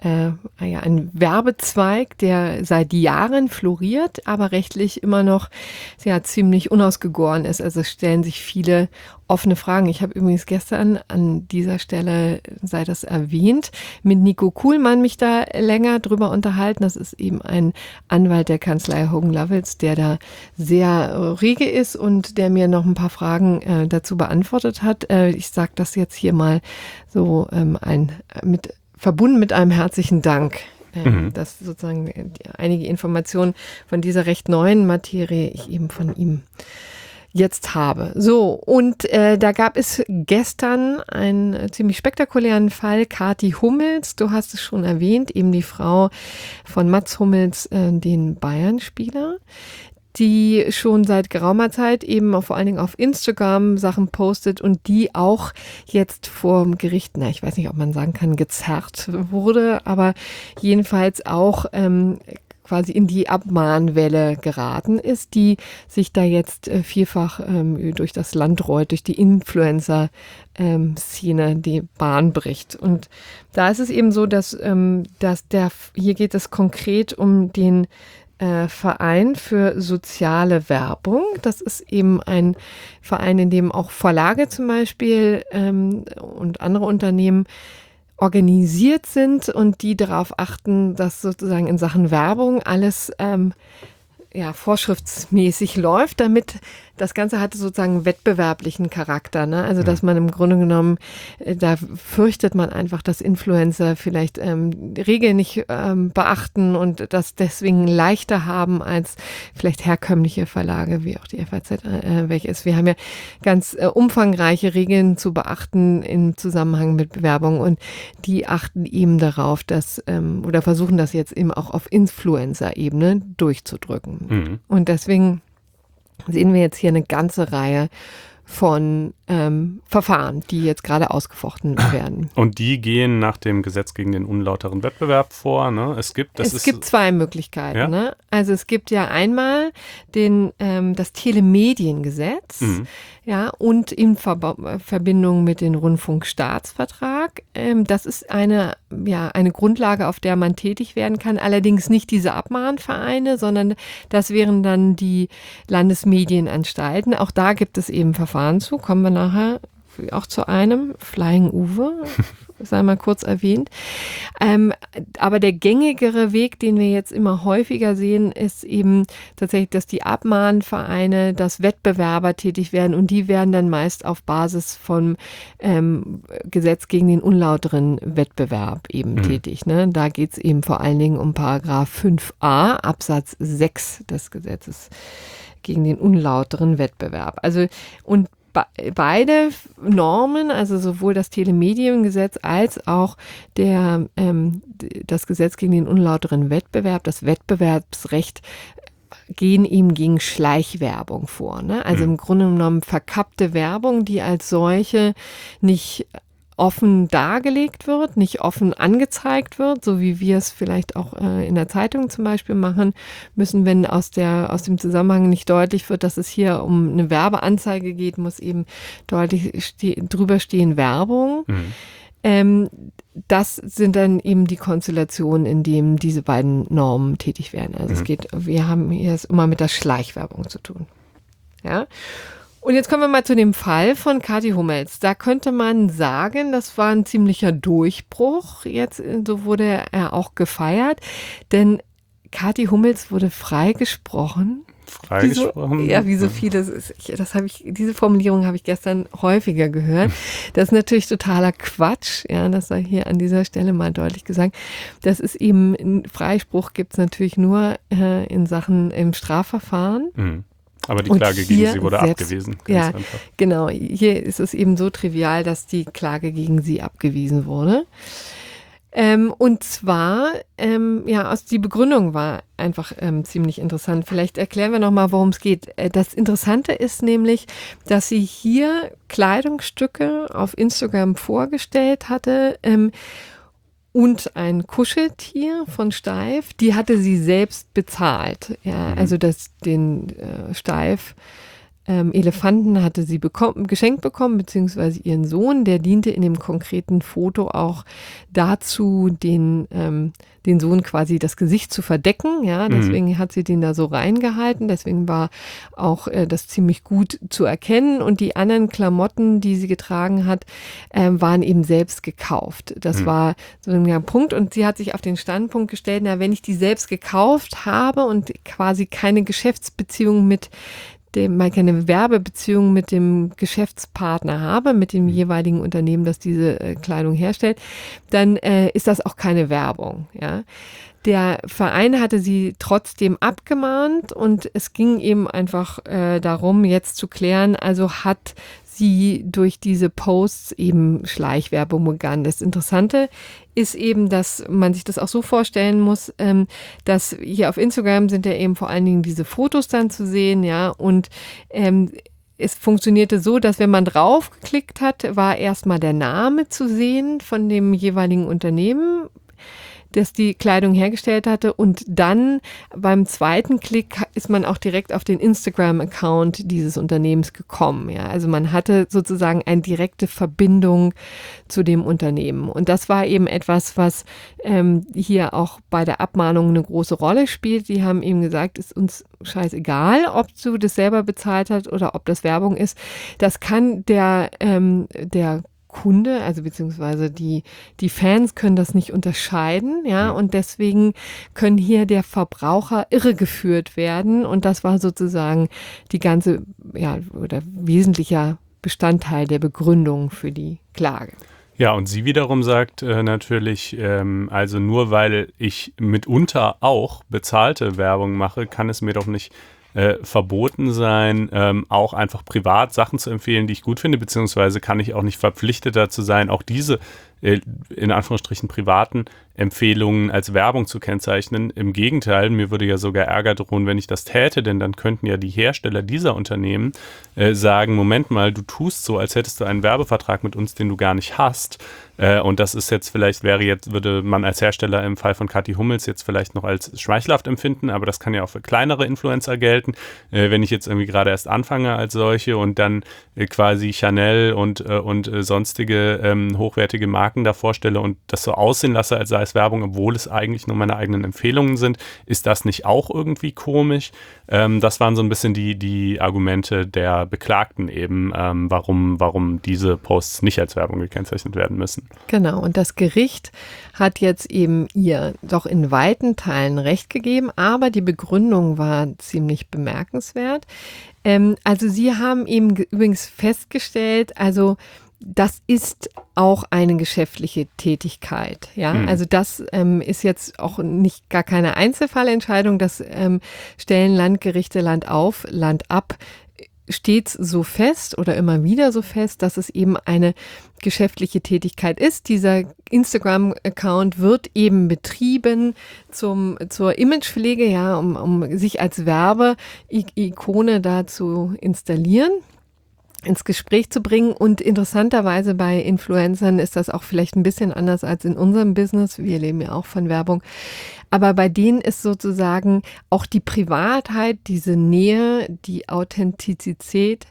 ein Werbezweig, der seit Jahren floriert, aber rechtlich immer noch ziemlich unausgegoren ist. Also es stellen sich viele offene Fragen. Ich habe übrigens gestern an dieser Stelle, sei das erwähnt, mit Nico Kuhlmann mich da länger drüber unterhalten. Das ist eben ein Anwalt der Kanzlei Hogan Lovells, der da sehr rege ist und der mir noch ein paar Fragen dazu beantwortet hat. Ich sage das jetzt hier mal so verbunden mit einem herzlichen Dank, dass sozusagen einige Informationen von dieser recht neuen Materie ich eben von ihm jetzt habe. So, und da gab es gestern einen ziemlich spektakulären Fall. Kathi Hummels, du hast es schon erwähnt, eben die Frau von Mats Hummels, den Bayern-Spieler, die schon seit geraumer Zeit eben vor allen Dingen auf Instagram Sachen postet und die auch jetzt vor dem Gericht, ich weiß nicht, ob man sagen kann, gezerrt wurde, aber jedenfalls auch quasi in die Abmahnwelle geraten ist, die sich da jetzt vielfach durch das Land rollt, durch die Influencer-Szene die Bahn bricht. Und da ist es eben so, dass hier geht es konkret um den Verein für soziale Werbung. Das ist eben ein Verein, in dem auch Verlage zum Beispiel und andere Unternehmen organisiert sind und die darauf achten, dass sozusagen in Sachen Werbung alles vorschriftsmäßig läuft, damit das Ganze hatte sozusagen wettbewerblichen Charakter, ne? Also dass man im Grunde genommen, da fürchtet man einfach, dass Influencer vielleicht Regeln nicht beachten und das deswegen leichter haben als vielleicht herkömmliche Verlage, wie auch die FAZ welche ist. Wir haben ja ganz umfangreiche Regeln zu beachten im Zusammenhang mit Bewerbung und die achten eben darauf, dass oder versuchen das jetzt eben auch auf Influencer-Ebene durchzudrücken. Und deswegen sehen wir jetzt hier eine ganze Reihe von Verfahren, die jetzt gerade ausgefochten werden. Und die gehen nach dem Gesetz gegen den unlauteren Wettbewerb vor, ne? Es gibt zwei Möglichkeiten, ja? Ne? Also es gibt ja einmal das Telemediengesetz, ja, und in Verbindung mit dem Rundfunkstaatsvertrag. Das ist eine Grundlage, auf der man tätig werden kann. Allerdings nicht diese Abmahnvereine, sondern das wären dann die Landesmedienanstalten. Auch da gibt es eben Verfahren zu. Kommen wir nachher auch zu einem, Flying Uwe, sei mal kurz erwähnt. Aber der gängigere Weg, den wir jetzt immer häufiger sehen, ist eben tatsächlich, dass die Abmahnvereine, dass Wettbewerber tätig werden und die werden dann meist auf Basis vom Gesetz gegen den unlauteren Wettbewerb eben tätig. Ne? Da geht es eben vor allen Dingen um Paragraph 5a Absatz 6 des Gesetzes gegen den unlauteren Wettbewerb. Also und beide Normen, also sowohl das Telemediengesetz als auch das Gesetz gegen den unlauteren Wettbewerb, das Wettbewerbsrecht, gehen eben gegen Schleichwerbung vor. Ne? Also im Grunde genommen verkappte Werbung, die als solche nicht offen dargelegt wird, nicht offen angezeigt wird, so wie wir es vielleicht auch in der Zeitung zum Beispiel machen müssen, wenn aus dem Zusammenhang nicht deutlich wird, dass es hier um eine Werbeanzeige geht, muss eben deutlich drüber stehen Werbung. Das sind dann eben die Konstellationen, in denen diese beiden Normen tätig werden. Also wir haben hier es immer mit der Schleichwerbung zu tun. Ja. Und jetzt kommen wir mal zu dem Fall von Kathi Hummels. Da könnte man sagen, das war ein ziemlicher Durchbruch. Jetzt, so wurde er auch gefeiert, denn Kathi Hummels wurde freigesprochen. Freigesprochen? Wie so vieles. Diese Formulierung habe ich gestern häufiger gehört. Das ist natürlich totaler Quatsch. Ja, das sei hier an dieser Stelle mal deutlich gesagt. Das ist eben, ein Freispruch gibt es natürlich nur in Sachen im Strafverfahren. Aber die Klage gegen sie wurde abgewiesen. Ja, genau. Hier ist es eben so trivial, dass die Klage gegen sie abgewiesen wurde. Und zwar, die Begründung war einfach ziemlich interessant. Vielleicht erklären wir nochmal, worum es geht. Das Interessante ist nämlich, dass sie hier Kleidungsstücke auf Instagram vorgestellt hatte, und ein Kuscheltier von Steiff, die hatte sie selbst bezahlt. Ja, also den Steiff Elefanten hatte sie geschenkt bekommen, beziehungsweise ihren Sohn, der diente in dem konkreten Foto auch dazu, den Sohn quasi das Gesicht zu verdecken, ja, deswegen hat sie den da so reingehalten, deswegen war auch das ziemlich gut zu erkennen und die anderen Klamotten, die sie getragen hat, waren eben selbst gekauft. Das war so ein Punkt und sie hat sich auf den Standpunkt gestellt, na, wenn ich die selbst gekauft habe und quasi keine Geschäftsbeziehung keine Werbebeziehung mit dem Geschäftspartner habe, mit dem jeweiligen Unternehmen, das diese Kleidung herstellt, dann ist das auch keine Werbung, ja. Der Verein hatte sie trotzdem abgemahnt und es ging eben einfach darum, jetzt zu klären, also hat sie durch diese Posts eben Schleichwerbung begangen. Das Interessante ist eben, dass man sich das auch so vorstellen muss, dass hier auf Instagram sind ja eben vor allen Dingen diese Fotos dann zu sehen, ja, und es funktionierte so, dass wenn man draufgeklickt hat, war erstmal der Name zu sehen von dem jeweiligen Unternehmen, das die Kleidung hergestellt hatte und dann beim zweiten Klick ist man auch direkt auf den Instagram-Account dieses Unternehmens gekommen. Ja, also man hatte sozusagen eine direkte Verbindung zu dem Unternehmen und das war eben etwas, was hier auch bei der Abmahnung eine große Rolle spielt. Die haben eben gesagt, ist uns scheißegal, ob du das selber bezahlt hast oder ob das Werbung ist. Das kann der Kunde, also beziehungsweise die Fans können das nicht unterscheiden, ja, und deswegen können hier der Verbraucher irregeführt werden und das war sozusagen die ganze, ja, oder wesentlicher Bestandteil der Begründung für die Klage. Ja, und sie wiederum sagt natürlich, also nur weil ich mitunter auch bezahlte Werbung mache, kann es mir doch nicht verboten sein, auch einfach privat Sachen zu empfehlen, die ich gut finde, beziehungsweise kann ich auch nicht verpflichtet dazu sein, auch diese in Anführungsstrichen privaten Empfehlungen als Werbung zu kennzeichnen. Im Gegenteil, mir würde ja sogar Ärger drohen, wenn ich das täte, denn dann könnten ja die Hersteller dieser Unternehmen sagen, Moment mal, du tust so, als hättest du einen Werbevertrag mit uns, den du gar nicht hast. Und das ist jetzt vielleicht, würde man als Hersteller im Fall von Kathi Hummels jetzt vielleicht noch als schmeichelhaft empfinden, aber das kann ja auch für kleinere Influencer gelten. Wenn ich jetzt irgendwie gerade erst anfange als solche und dann quasi Chanel und sonstige hochwertige Marken da vorstelle und das so aussehen lasse, als sei es Werbung, obwohl es eigentlich nur meine eigenen Empfehlungen sind, ist das nicht auch irgendwie komisch? Das waren so ein bisschen die Argumente der Beklagten eben, warum diese Posts nicht als Werbung gekennzeichnet werden müssen. Genau, und das Gericht hat jetzt eben ihr doch in weiten Teilen Recht gegeben, aber die Begründung war ziemlich bemerkenswert. Also sie haben eben übrigens festgestellt, also das ist auch eine geschäftliche Tätigkeit, ja. Also das ist jetzt auch nicht gar keine Einzelfallentscheidung. Das stellen Landgerichte Land auf, Land ab stets so fest oder immer wieder so fest, dass es eben eine geschäftliche Tätigkeit ist. Dieser Instagram-Account wird eben betrieben zur Imagepflege, ja, um sich als Werbe-Ikone da zu installieren, ins Gespräch zu bringen. Und interessanterweise bei Influencern ist das auch vielleicht ein bisschen anders als in unserem Business. Wir leben ja auch von Werbung. Aber bei denen ist sozusagen auch die Privatheit, diese Nähe, die Authentizität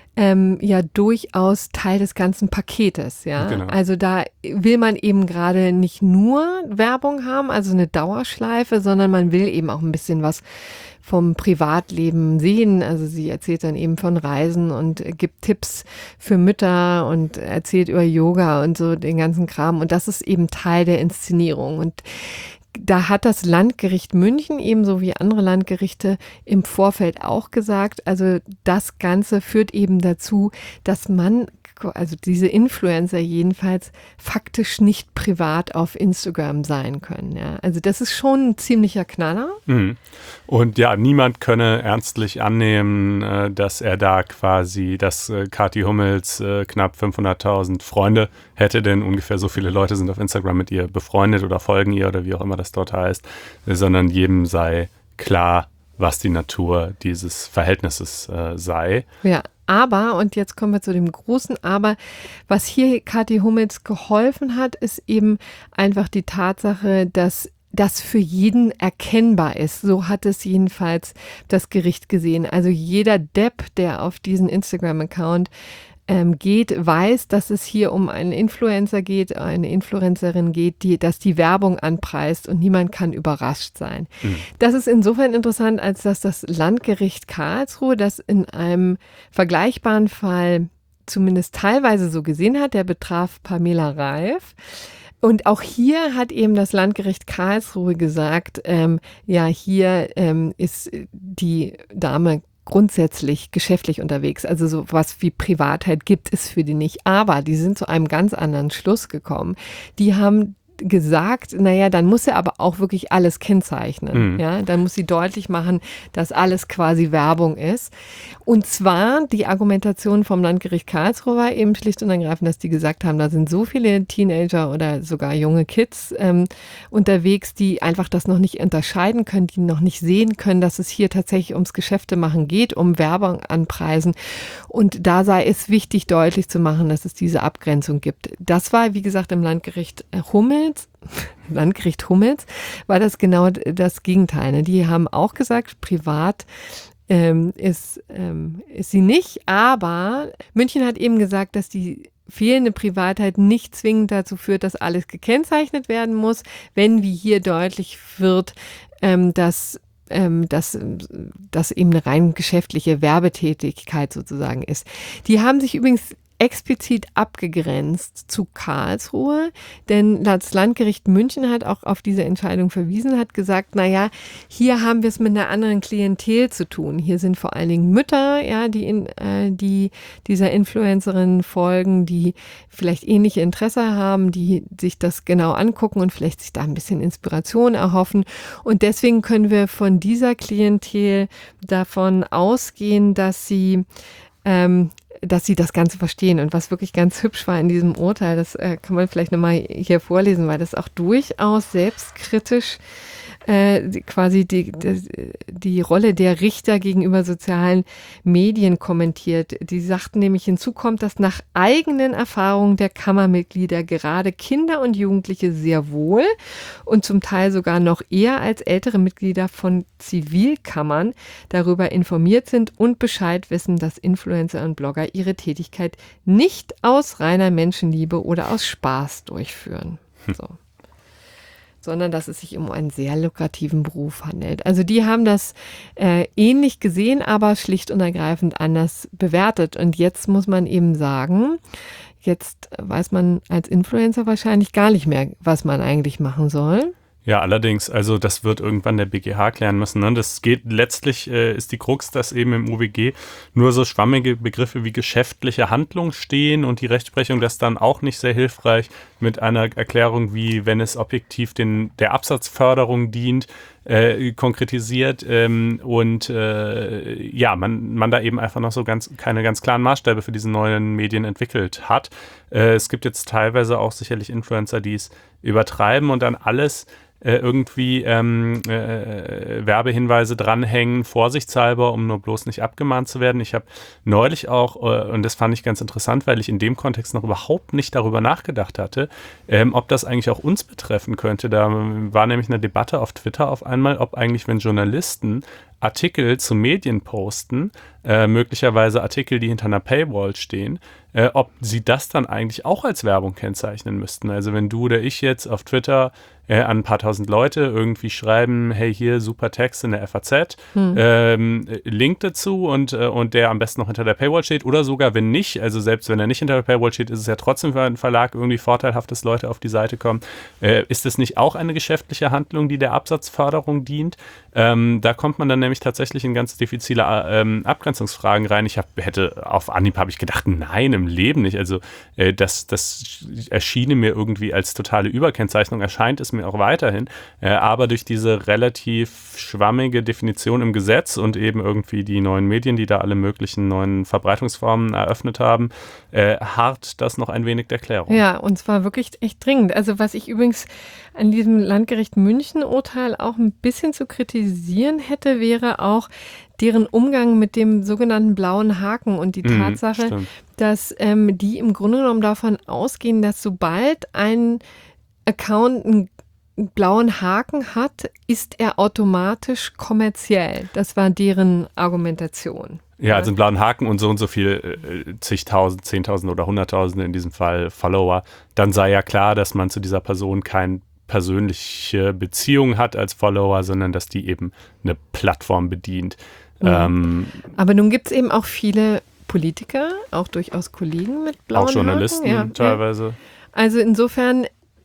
ja durchaus Teil des ganzen Paketes, ja. Genau. Also da will man eben gerade nicht nur Werbung haben, also eine Dauerschleife, sondern man will eben auch ein bisschen was vom Privatleben sehen. Also sie erzählt dann eben von Reisen und gibt Tipps für Mütter und erzählt über Yoga und so den ganzen Kram. Und das ist eben Teil der Inszenierung. Und da hat das Landgericht München ebenso wie andere Landgerichte im Vorfeld auch gesagt, also das Ganze führt eben dazu, dass man, also diese Influencer jedenfalls, faktisch nicht privat auf Instagram sein können. Ja. Also das ist schon ein ziemlicher Knaller. Und ja, niemand könne ernstlich annehmen, dass er da quasi, dass Kathi Hummels knapp 500.000 Freunde hätte, denn ungefähr so viele Leute sind auf Instagram mit ihr befreundet oder folgen ihr oder wie auch immer das dort heißt, sondern jedem sei klar, was die Natur dieses Verhältnisses sei. Ja. Aber, und jetzt kommen wir zu dem großen Aber, was hier Kathi Hummels geholfen hat, ist eben einfach die Tatsache, dass das für jeden erkennbar ist. So hat es jedenfalls das Gericht gesehen. Also jeder Depp, der auf diesen Instagram-Account geht, weiß, dass es hier um einen Influencer geht, eine Influencerin geht, dass die Werbung anpreist und niemand kann überrascht sein. Das ist insofern interessant, als dass das Landgericht Karlsruhe das in einem vergleichbaren Fall zumindest teilweise so gesehen hat. Der betraf Pamela Reif. Und auch hier hat eben das Landgericht Karlsruhe gesagt, hier ist die Dame grundsätzlich geschäftlich unterwegs. Also sowas wie Privatheit gibt es für die nicht. Aber die sind zu einem ganz anderen Schluss gekommen. Die haben gesagt, dann muss er aber auch wirklich alles kennzeichnen. Ja, dann muss sie deutlich machen, dass alles quasi Werbung ist. Und zwar die Argumentation vom Landgericht Karlsruhe war eben schlicht und ergreifend, dass die gesagt haben, da sind so viele Teenager oder sogar junge Kids unterwegs, die einfach das noch nicht unterscheiden können, die noch nicht sehen können, dass es hier tatsächlich ums Geschäftemachen geht, um Werbung anpreisen. Und da sei es wichtig, deutlich zu machen, dass es diese Abgrenzung gibt. Das war, wie gesagt, im Landgericht Hummels war das genau das Gegenteil. Ne? Die haben auch gesagt, privat ist sie nicht, aber München hat eben gesagt, dass die fehlende Privatheit nicht zwingend dazu führt, dass alles gekennzeichnet werden muss, wenn wie hier deutlich wird, dass eben eine rein geschäftliche Werbetätigkeit sozusagen ist. Die haben sich übrigens explizit abgegrenzt zu Karlsruhe, denn das Landgericht München hat auch auf diese Entscheidung verwiesen, hat gesagt, hier haben wir es mit einer anderen Klientel zu tun. Hier sind vor allen Dingen Mütter, die dieser Influencerin folgen, die vielleicht ähnliche Interesse haben, die sich das genau angucken und vielleicht sich da ein bisschen Inspiration erhoffen. Und deswegen können wir von dieser Klientel davon ausgehen, dass sie das Ganze verstehen. Und was wirklich ganz hübsch war in diesem Urteil, das kann man vielleicht nochmal hier vorlesen, weil das auch durchaus selbstkritisch quasi die Rolle der Richter gegenüber sozialen Medien kommentiert. Die sagten nämlich, hinzu kommt, dass nach eigenen Erfahrungen der Kammermitglieder gerade Kinder und Jugendliche sehr wohl und zum Teil sogar noch eher als ältere Mitglieder von Zivilkammern darüber informiert sind und Bescheid wissen, dass Influencer und Blogger ihre Tätigkeit nicht aus reiner Menschenliebe oder aus Spaß durchführen. Sondern dass es sich um einen sehr lukrativen Beruf handelt. Also die haben das ähnlich gesehen, aber schlicht und ergreifend anders bewertet. Und jetzt muss man eben sagen, jetzt weiß man als Influencer wahrscheinlich gar nicht mehr, was man eigentlich machen soll. Ja, allerdings, also das wird irgendwann der BGH klären müssen. Ne? Das geht letztlich, ist die Krux, dass eben im UWG nur so schwammige Begriffe wie geschäftliche Handlung stehen und die Rechtsprechung das dann auch nicht sehr hilfreich mit einer Erklärung wie, wenn es objektiv der Absatzförderung dient, konkretisiert man da eben einfach noch so keine ganz klaren Maßstäbe für diese neuen Medien entwickelt hat. Es gibt jetzt teilweise auch sicherlich Influencer, die es übertreiben und dann alles irgendwie Werbehinweise dranhängen, vorsichtshalber, um nur bloß nicht abgemahnt zu werden. Ich habe neulich auch, und das fand ich ganz interessant, weil ich in dem Kontext noch überhaupt nicht darüber nachgedacht hatte, ob das eigentlich auch uns betreffen könnte. Da war nämlich eine Debatte auf Twitter auf einmal, ob eigentlich, wenn Journalisten Artikel zu Medien posten, möglicherweise Artikel, die hinter einer Paywall stehen, ob sie das dann eigentlich auch als Werbung kennzeichnen müssten. Also wenn du oder ich jetzt auf Twitter an ein paar tausend Leute irgendwie schreiben, hey, hier super Text in der FAZ, Link dazu und der am besten noch hinter der Paywall steht oder sogar wenn nicht, also selbst wenn er nicht hinter der Paywall steht, ist es ja trotzdem für einen Verlag irgendwie vorteilhaft, dass Leute auf die Seite kommen. Ist das nicht auch eine geschäftliche Handlung, die der Absatzförderung dient? Da kommt man dann nämlich tatsächlich in ganz diffizile Abgrenzungsfragen rein. Auf Anhieb habe ich gedacht, nein, im Leben nicht. Also das erschiene mir irgendwie als totale Überkennzeichnung, erscheint es mir auch weiterhin. Aber durch diese relativ schwammige Definition im Gesetz und eben irgendwie die neuen Medien, die da alle möglichen neuen Verbreitungsformen eröffnet haben, harrt das noch ein wenig der Klärung. Ja, und zwar wirklich echt dringend. Also was ich übrigens an diesem Landgericht München-Urteil auch ein bisschen zu kritisieren hätte, wäre auch deren Umgang mit dem sogenannten blauen Haken und die Tatsache, dass die im Grunde genommen davon ausgehen, dass sobald ein Account einen blauen Haken hat, ist er automatisch kommerziell. Das war deren Argumentation. Ja, also einen blauen Haken und so viel zigtausend, 10.000 oder 100.000 in diesem Fall Follower, dann sei ja klar, dass man zu dieser Person keine persönliche Beziehung hat als Follower, sondern dass die eben eine Plattform bedient. Aber nun gibt es eben auch viele Politiker, auch durchaus Kollegen mit blauen Haken. Auch Journalisten teilweise. Ja. Also insofern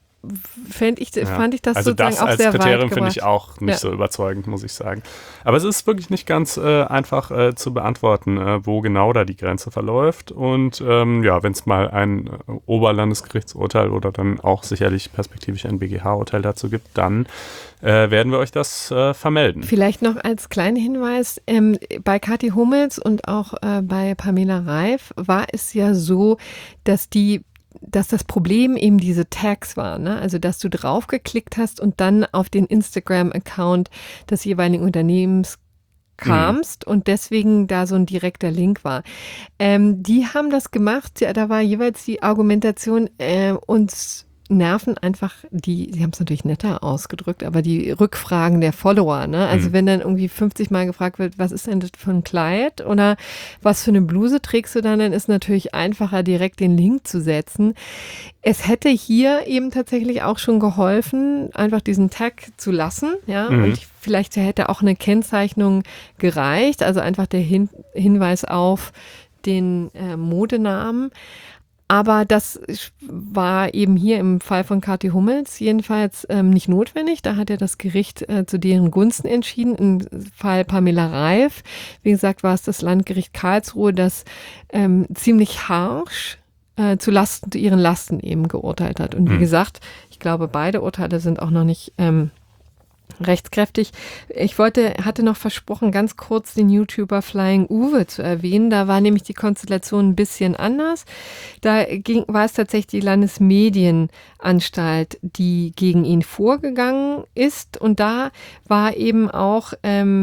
fand ich das also sozusagen das auch als sehr Kriterium weit finde ich auch nicht so überzeugend, muss ich sagen. Aber es ist wirklich nicht ganz einfach zu beantworten, wo genau da die Grenze verläuft. Und wenn es mal ein Oberlandesgerichtsurteil oder dann auch sicherlich perspektivisch ein BGH-Urteil dazu gibt, dann werden wir euch das vermelden. Vielleicht noch als kleinen Hinweis, bei Kathi Hummels und auch bei Pamela Reif war es ja so, dass das Problem eben diese Tags waren, ne? Also dass du draufgeklickt hast und dann auf den Instagram-Account des jeweiligen Unternehmens kamst und deswegen da so ein direkter Link war. Die haben das gemacht, da war jeweils die Argumentation, uns nerven einfach sie haben es natürlich netter ausgedrückt, aber die Rückfragen der Follower, ne? Also wenn dann irgendwie 50 Mal gefragt wird, was ist denn das für ein Kleid oder was für eine Bluse trägst du dann ist natürlich einfacher, direkt den Link zu setzen. Es hätte hier eben tatsächlich auch schon geholfen, einfach diesen Tag zu lassen, ja, und vielleicht hätte auch eine Kennzeichnung gereicht, also einfach der Hinweis auf den Modenamen. Aber das war eben hier im Fall von Kathi Hummels jedenfalls nicht notwendig. Da hat ja das Gericht zu deren Gunsten entschieden. Im Fall Pamela Reif, wie gesagt, war es das Landgericht Karlsruhe, das ziemlich harsch zu ihren Lasten eben geurteilt hat. Und wie gesagt, ich glaube, beide Urteile sind auch noch nicht rechtskräftig. Ich hatte noch versprochen, ganz kurz den YouTuber Flying Uwe zu erwähnen. Da war nämlich die Konstellation ein bisschen anders. Da war es tatsächlich die Landesmedienanstalt, die gegen ihn vorgegangen ist. Und da war eben auch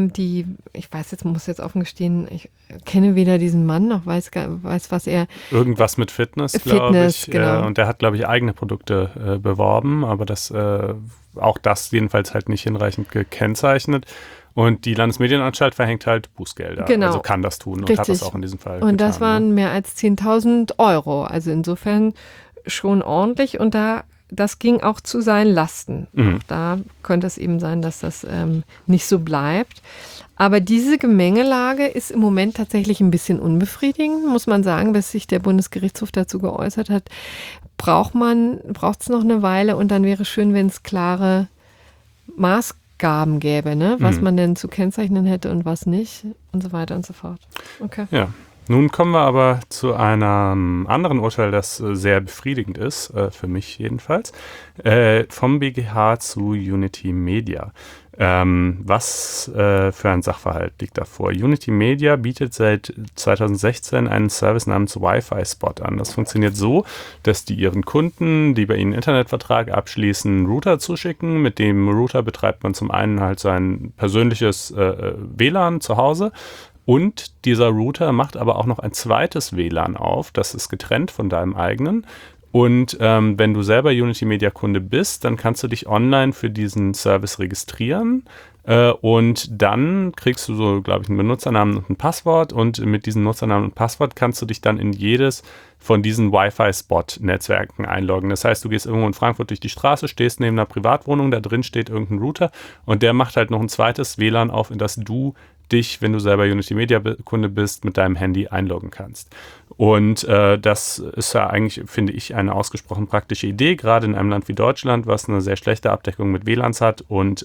muss jetzt offen gestehen, ich kenne weder diesen Mann noch weiß, was er... Irgendwas mit Fitness, glaube ich. Genau. Und der hat, glaube ich, eigene Produkte beworben, aber auch das jedenfalls halt nicht hinreichend gekennzeichnet. Und die Landesmedienanstalt verhängt halt Bußgelder. Genau. Also kann das tun und Richtig. hat das auch in diesem Fall Und getan, das waren mehr als 10.000 Euro. Also insofern schon ordentlich. Und das ging auch zu seinen Lasten. Auch da könnte es eben sein, dass das nicht so bleibt. Aber diese Gemengelage ist im Moment tatsächlich ein bisschen unbefriedigend, muss man sagen, bis sich der Bundesgerichtshof dazu geäußert hat. Braucht es noch eine Weile und dann wäre es schön, wenn es klare Maßgaben gäbe, ne? Was man denn zu kennzeichnen hätte und was nicht und so weiter und so fort. Okay. Ja. Nun kommen wir aber zu einem anderen Urteil, das sehr befriedigend ist, für mich jedenfalls, vom BGH zu Unity Media. Was für ein Sachverhalt liegt da vor? Unity Media bietet seit 2016 einen Service namens Wi-Fi Spot an. Das funktioniert so, dass die ihren Kunden, die bei ihnen einen Internetvertrag abschließen, einen Router zuschicken. Mit dem Router betreibt man zum einen halt sein persönliches WLAN zu Hause. Und dieser Router macht aber auch noch ein zweites WLAN auf, das ist getrennt von deinem eigenen. Und wenn du selber Unity Media Kunde bist, dann kannst du dich online für diesen Service registrieren und dann kriegst du so, glaube ich, einen Benutzernamen und ein Passwort und mit diesem Nutzernamen und Passwort kannst du dich dann in jedes von diesen Wi-Fi-Spot-Netzwerken einloggen. Das heißt, du gehst irgendwo in Frankfurt durch die Straße, stehst neben einer Privatwohnung, da drin steht irgendein Router und der macht halt noch ein zweites WLAN auf, in das du dich, wenn du selber Unity Media Kunde bist, mit deinem Handy einloggen kannst. Und das ist ja eigentlich, finde ich, eine ausgesprochen praktische Idee, gerade in einem Land wie Deutschland, was eine sehr schlechte Abdeckung mit WLANs hat und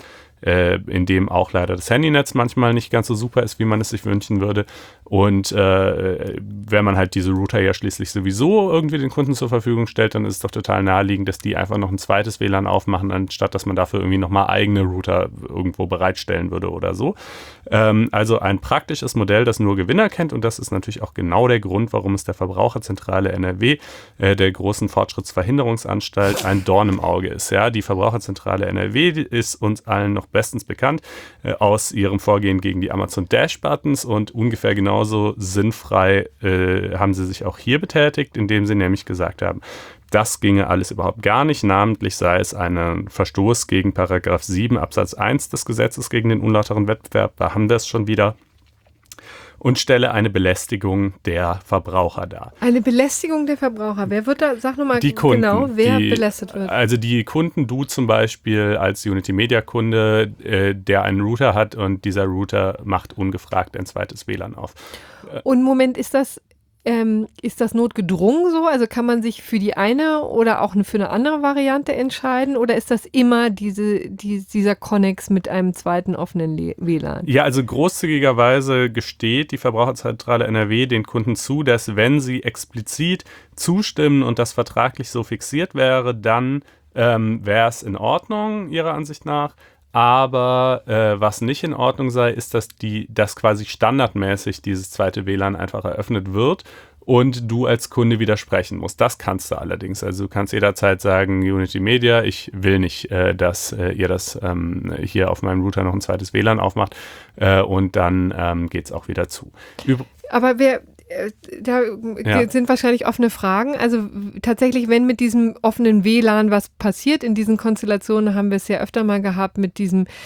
in dem auch leider das Handynetz manchmal nicht ganz so super ist, wie man es sich wünschen würde. Und wenn man halt diese Router ja schließlich sowieso irgendwie den Kunden zur Verfügung stellt, dann ist es doch total naheliegend, dass die einfach noch ein zweites WLAN aufmachen, anstatt dass man dafür irgendwie nochmal eigene Router irgendwo bereitstellen würde oder so. Also ein praktisches Modell, das nur Gewinner kennt, und das ist natürlich auch genau der Grund, warum es der Verbraucherzentrale NRW, der großen Fortschrittsverhinderungsanstalt, ein Dorn im Auge ist. Ja, die Verbraucherzentrale NRW ist uns allen noch bestens bekannt aus ihrem Vorgehen gegen die Amazon Dash-Buttons, und ungefähr genauso sinnfrei haben sie sich auch hier betätigt, indem sie nämlich gesagt haben, Das ginge alles überhaupt gar nicht. Namentlich sei es ein Verstoß gegen Paragraph 7 Absatz 1 des Gesetzes gegen den unlauteren Wettbewerb. Da haben wir es schon wieder. Und stelle eine Belästigung der Verbraucher dar. Eine Belästigung der Verbraucher. Wer wird da, sag nochmal genau, wer belästigt wird? Also die Kunden, du zum Beispiel als Unity Media Kunde, der einen Router hat und dieser Router macht ungefragt ein zweites WLAN auf. Und Moment, ist das notgedrungen so? Also kann man sich für die eine oder auch für eine andere Variante entscheiden? Oder ist das immer dieser Connex mit einem zweiten offenen WLAN? Ja, also großzügigerweise gesteht die Verbraucherzentrale NRW den Kunden zu, dass wenn sie explizit zustimmen und das vertraglich so fixiert wäre, dann wäre es in Ordnung, ihrer Ansicht nach. Aber was nicht in Ordnung sei, ist, dass quasi standardmäßig dieses zweite WLAN einfach eröffnet wird und du als Kunde widersprechen musst. Das kannst du allerdings. Also du kannst jederzeit sagen, Unity Media, ich will nicht, dass ihr das hier auf meinem Router noch ein zweites WLAN aufmacht und dann geht es auch wieder zu. Aber da sind wahrscheinlich offene Fragen. Also tatsächlich, wenn mit diesem offenen WLAN was passiert, in diesen Konstellationen haben wir es ja öfter mal gehabt mit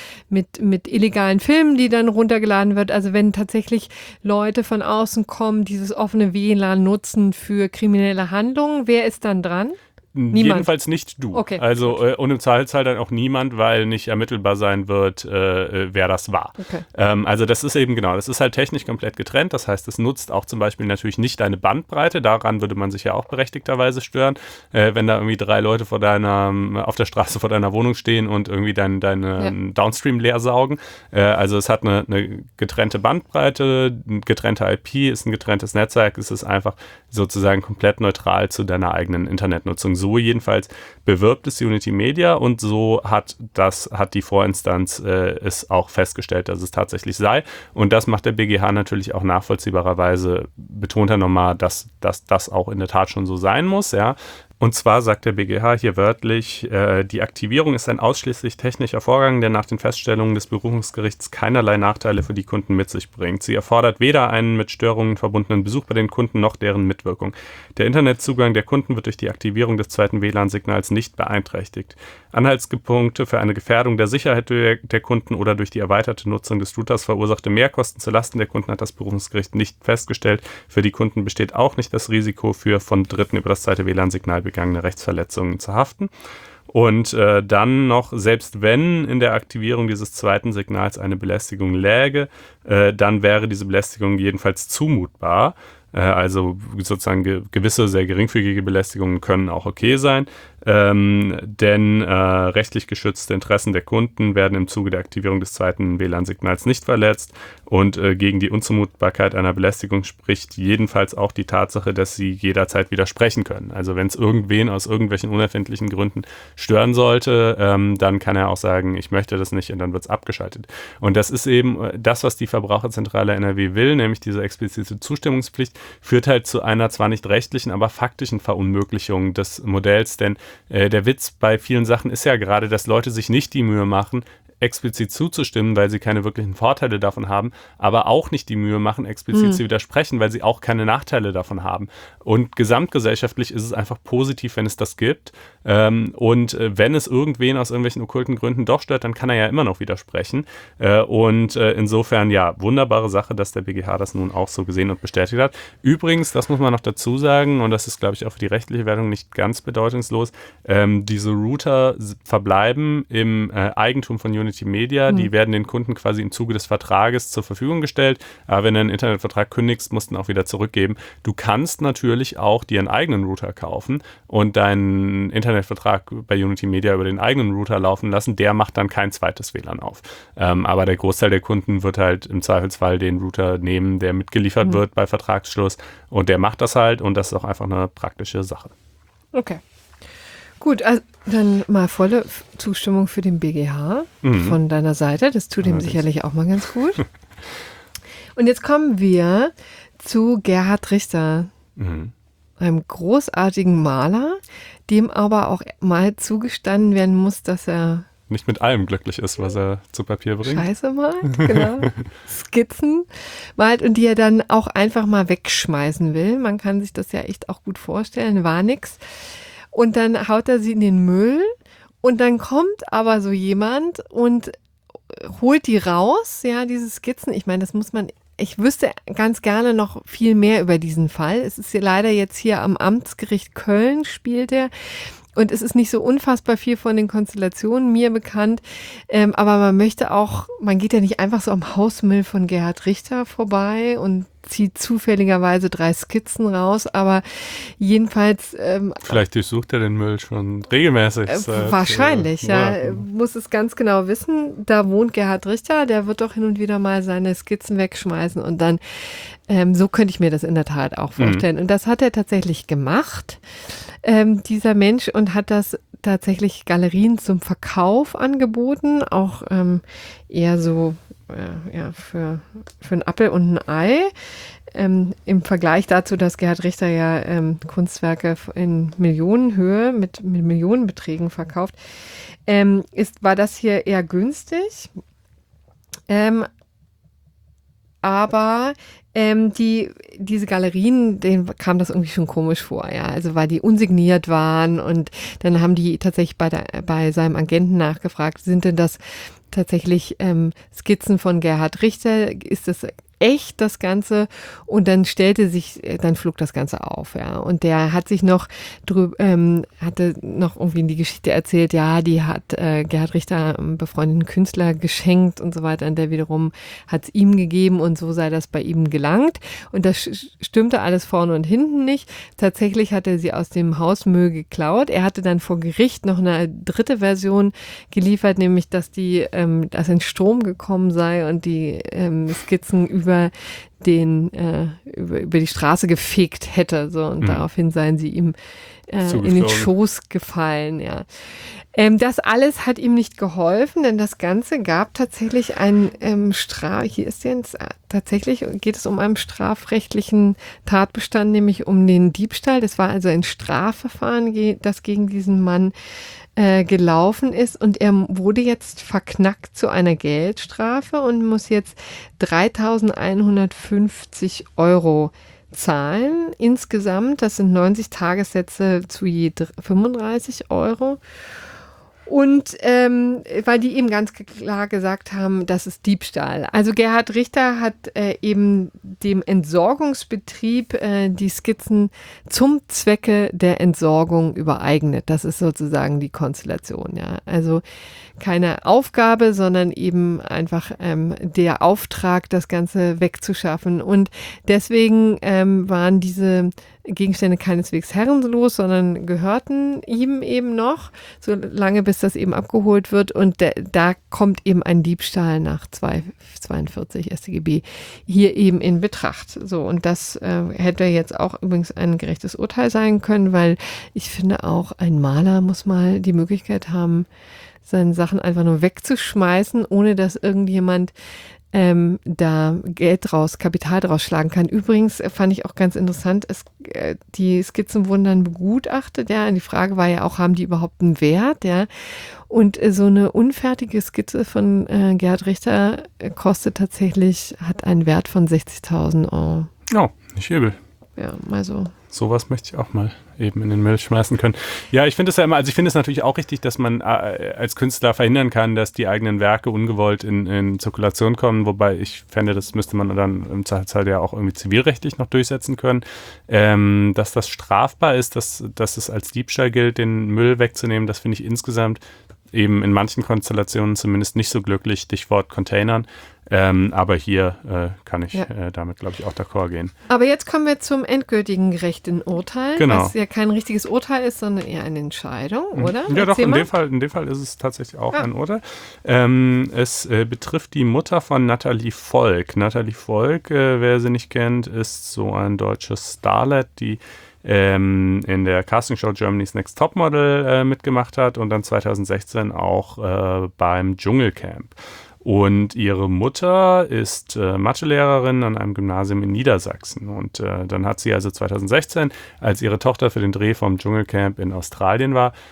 illegalen Filmen, die dann runtergeladen wird. Also wenn tatsächlich Leute von außen kommen, dieses offene WLAN nutzen für kriminelle Handlungen, wer ist dann dran? Niemand. Jedenfalls nicht du. Okay, also und im Zweifelsfall dann auch niemand, weil nicht ermittelbar sein wird, wer das war. Okay. Also das ist eben das ist halt technisch komplett getrennt. Das heißt, es nutzt auch zum Beispiel natürlich nicht deine Bandbreite. Daran würde man sich ja auch berechtigterweise stören, wenn da irgendwie 3 Leute auf der Straße vor deiner Wohnung stehen und irgendwie deine Downstream leer saugen. Also es hat eine getrennte Bandbreite, eine getrennte IP, ist ein getrenntes Netzwerk. Es ist einfach sozusagen komplett neutral zu deiner eigenen Internetnutzung. So jedenfalls bewirbt es Unity Media und so hat die Vorinstanz es auch festgestellt, dass es tatsächlich sei. Und das macht der BGH natürlich auch nachvollziehbarerweise, betont er nochmal, dass das auch in der Tat schon so sein muss, ja. Und zwar sagt der BGH hier wörtlich, die Aktivierung ist ein ausschließlich technischer Vorgang, der nach den Feststellungen des Berufungsgerichts keinerlei Nachteile für die Kunden mit sich bringt. Sie erfordert weder einen mit Störungen verbundenen Besuch bei den Kunden noch deren Mitwirkung. Der Internetzugang der Kunden wird durch die Aktivierung des zweiten WLAN-Signals nicht beeinträchtigt. Anhaltspunkte für eine Gefährdung der Sicherheit der Kunden oder durch die erweiterte Nutzung des Routers verursachte Mehrkosten zulasten der Kunden hat das Berufungsgericht nicht festgestellt. Für die Kunden besteht auch nicht das Risiko, für von Dritten über das zweite WLAN-Signal begangene Rechtsverletzungen zu haften. Und dann noch, selbst wenn in der Aktivierung dieses zweiten Signals eine Belästigung läge, dann wäre diese Belästigung jedenfalls zumutbar. Also sozusagen gewisse, sehr geringfügige Belästigungen können auch okay sein, denn rechtlich geschützte Interessen der Kunden werden im Zuge der Aktivierung des zweiten WLAN-Signals nicht verletzt und gegen die Unzumutbarkeit einer Belästigung spricht jedenfalls auch die Tatsache, dass sie jederzeit widersprechen können. Also wenn es irgendwen aus irgendwelchen unerfindlichen Gründen stören sollte, dann kann er auch sagen, ich möchte das nicht und dann wird es abgeschaltet. Und das ist eben das, was die Verbraucherzentrale NRW will, nämlich diese explizite Zustimmungspflicht, führt halt zu einer zwar nicht rechtlichen, aber faktischen Verunmöglichung des Modells, denn der Witz bei vielen Sachen ist ja gerade, dass Leute sich nicht die Mühe machen, explizit zuzustimmen, weil sie keine wirklichen Vorteile davon haben, aber auch nicht die Mühe machen, explizit zu widersprechen, weil sie auch keine Nachteile davon haben. Und gesamtgesellschaftlich ist es einfach positiv, wenn es das gibt. Und wenn es irgendwen aus irgendwelchen okkulten Gründen doch stört, dann kann er ja immer noch widersprechen. Und insofern, ja, wunderbare Sache, dass der BGH das nun auch so gesehen und bestätigt hat. Übrigens, das muss man noch dazu sagen, und das ist, glaube ich, auch für die rechtliche Wertung nicht ganz bedeutungslos, diese Router verbleiben im Eigentum von Unity Media, die werden den Kunden quasi im Zuge des Vertrages zur Verfügung gestellt, aber wenn du einen Internetvertrag kündigst, musst du ihn auch wieder zurückgeben. Du kannst natürlich auch dir einen eigenen Router kaufen und deinen Internetvertrag bei Unity Media über den eigenen Router laufen lassen, der macht dann kein zweites WLAN auf. Aber der Großteil der Kunden wird halt im Zweifelsfall den Router nehmen, der mitgeliefert wird bei Vertragsschluss und der macht das halt und das ist auch einfach eine praktische Sache. Okay. Gut, also dann mal volle Zustimmung für den BGH von deiner Seite. Das tut ihm sicherlich auch mal ganz gut. Und jetzt kommen wir zu Gerhard Richter, einem großartigen Maler, dem aber auch mal zugestanden werden muss, dass er nicht mit allem glücklich ist, was er zu Papier bringt. Scheiße malt, genau. Skizzen malt und die er dann auch einfach mal wegschmeißen will. Man kann sich das ja echt auch gut vorstellen, war nix. und dann haut er sie in den Müll und dann kommt aber so jemand und holt die raus, ja, diese Skizzen. Ich meine, ich wüsste ganz gerne noch viel mehr über diesen Fall. Es ist leider jetzt hier am Amtsgericht Köln spielt er. Und es ist nicht so unfassbar viel von den Konstellationen mir bekannt, aber man geht ja nicht einfach so am Hausmüll von Gerhard Richter vorbei und zieht zufälligerweise 3 Skizzen raus, aber jedenfalls... Vielleicht durchsucht er den Müll schon regelmäßig. Wahrscheinlich, muss es ganz genau wissen. Da wohnt Gerhard Richter, der wird doch hin und wieder mal seine Skizzen wegschmeißen und dann, so könnte ich mir das in der Tat auch vorstellen. Und das hat er tatsächlich gemacht, dieser Mensch, und hat das tatsächlich Galerien zum Verkauf angeboten, auch eher so für einen Apfel und ein Ei. Im Vergleich dazu, dass Gerhard Richter ja Kunstwerke in Millionenhöhe mit Millionenbeträgen verkauft, war das hier eher günstig. Aber diese Galerien, denen kam das irgendwie schon komisch vor, ja. Also weil die unsigniert waren und dann haben die tatsächlich bei seinem Agenten nachgefragt, sind denn das tatsächlich Skizzen von Gerhard Richter? Ist das echt, das Ganze? Und dann flog das Ganze auf, ja. Und der hat sich hatte noch irgendwie in die Geschichte erzählt, ja, die hat Gerhard Richter einem befreundeten Künstler geschenkt und so weiter. Und der wiederum hat es ihm gegeben und so sei das bei ihm gelangt. Und das stimmte alles vorne und hinten nicht. Tatsächlich hat er sie aus dem Hausmüll geklaut. Er hatte dann vor Gericht noch eine dritte Version geliefert, nämlich, dass ein Strom gekommen sei und die Skizzen über die Straße gefegt hätte, so, und daraufhin seien sie ihm in den Schoß gefallen, ja. Das alles hat ihm nicht geholfen, denn das Ganze gab tatsächlich tatsächlich geht es um einen strafrechtlichen Tatbestand, nämlich um den Diebstahl. Das war also ein Strafverfahren, das gegen diesen Mann gelaufen ist, und er wurde jetzt verknackt zu einer Geldstrafe und muss jetzt 3.150 € zahlen insgesamt. Das sind 90 Tagessätze zu je 35 €. Und weil die eben ganz klar gesagt haben, das ist Diebstahl. Also Gerhard Richter hat eben dem Entsorgungsbetrieb die Skizzen zum Zwecke der Entsorgung übereignet. Das ist sozusagen die Konstellation, ja. Also keine Aufgabe, sondern eben einfach der Auftrag, das Ganze wegzuschaffen. Und deswegen waren diese Gegenstände keineswegs herrenlos, sondern gehörten ihm eben noch, so lange bis das eben abgeholt wird. Und da kommt eben ein Diebstahl nach 242 StGB hier eben in Betracht. So, und das hätte jetzt auch übrigens ein gerechtes Urteil sein können, weil ich finde auch, ein Maler muss mal die Möglichkeit haben, seine Sachen einfach nur wegzuschmeißen, ohne dass irgendjemand da Kapital draus schlagen kann. Übrigens fand ich auch ganz interessant, die Skizzen wurden dann begutachtet, ja, und die Frage war ja auch, haben die überhaupt einen Wert, ja, und so eine unfertige Skizze von Gerhard Richter hat einen Wert von 60.000 €. Oh, nicht übel. Ja, mal so. Sowas möchte ich auch mal eben in den Müll schmeißen können. Ja, ich finde es natürlich auch richtig, dass man als Künstler verhindern kann, dass die eigenen Werke ungewollt in Zirkulation kommen, wobei ich fände, das müsste man dann im Zweifelsfall ja auch irgendwie zivilrechtlich noch durchsetzen können. Dass das strafbar ist, dass es als Diebstahl gilt, den Müll wegzunehmen, das finde ich insgesamt eben in manchen Konstellationen zumindest nicht so glücklich, Stichwort Containern. Aber hier kann ich damit, glaube ich, auch d'accord gehen. Aber jetzt kommen wir zum endgültigen gerechten Urteil, was ja kein richtiges Urteil ist, sondern eher eine Entscheidung, oder? Ja, doch, in dem Fall ist es tatsächlich auch ein Urteil. Es betrifft die Mutter von Nathalie Volk. Nathalie Volk, wer sie nicht kennt, ist so ein deutsches Starlet, die in der Castingshow Germany's Next Topmodel mitgemacht hat und dann 2016 auch beim Dschungelcamp. Und ihre Mutter ist Mathelehrerin an einem Gymnasium in Niedersachsen. Und dann hat sie also 2016, als ihre Tochter für den Dreh vom Dschungelcamp in Australien war,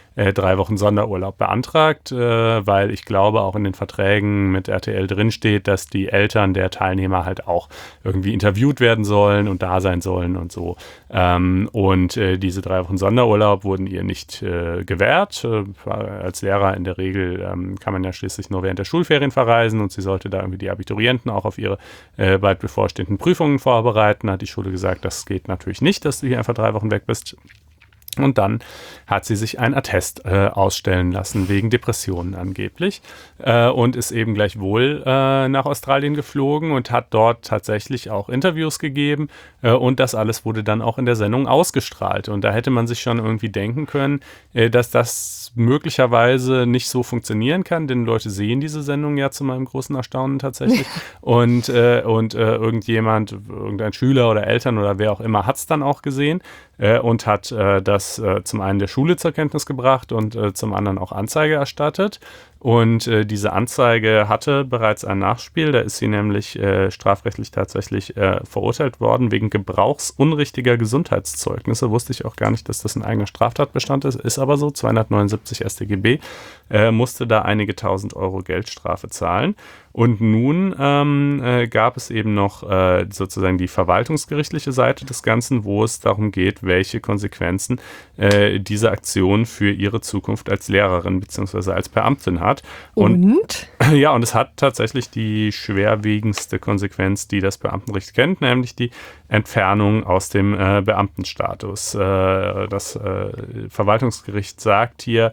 3 Wochen Sonderurlaub beantragt, weil ich glaube, auch in den Verträgen mit RTL drinsteht, dass die Eltern der Teilnehmer halt auch irgendwie interviewt werden sollen und da sein sollen und so. Und diese 3 Wochen Sonderurlaub wurden ihr nicht gewährt. Als Lehrer in der Regel kann man ja schließlich nur während der Schulferien verreisen und sie sollte da irgendwie die Abiturienten auch auf ihre bald bevorstehenden Prüfungen vorbereiten. Hat die Schule gesagt, das geht natürlich nicht, dass du hier einfach 3 Wochen weg bist. Und dann hat sie sich ein Attest ausstellen lassen, wegen Depressionen angeblich, und ist eben gleichwohl nach Australien geflogen und hat dort tatsächlich auch Interviews gegeben, und das alles wurde dann auch in der Sendung ausgestrahlt. Und da hätte man sich schon irgendwie denken können, dass das möglicherweise nicht so funktionieren kann, denn Leute sehen diese Sendung ja zu meinem großen Erstaunen tatsächlich. Und irgendjemand, irgendein Schüler oder Eltern oder wer auch immer hat es dann auch gesehen und hat das zum einen der Schule zur Kenntnis gebracht und zum anderen auch Anzeige erstattet. Und diese Anzeige hatte bereits ein Nachspiel. Da ist sie nämlich strafrechtlich tatsächlich verurteilt worden wegen Gebrauchs unrichtiger Gesundheitszeugnisse. Wusste ich auch gar nicht, dass das ein eigener Straftatbestand ist. Ist aber so, 279 StGB. Musste da einige 1.000 Euro Geldstrafe zahlen. Und nun gab es eben noch sozusagen die verwaltungsgerichtliche Seite des Ganzen, wo es darum geht, welche Konsequenzen diese Aktion für ihre Zukunft als Lehrerin bzw. als Beamtin hat. Und? Ja, und es hat tatsächlich die schwerwiegendste Konsequenz, die das Beamtenrecht kennt, nämlich die Entfernung aus dem Beamtenstatus. Das Verwaltungsgericht sagt hier,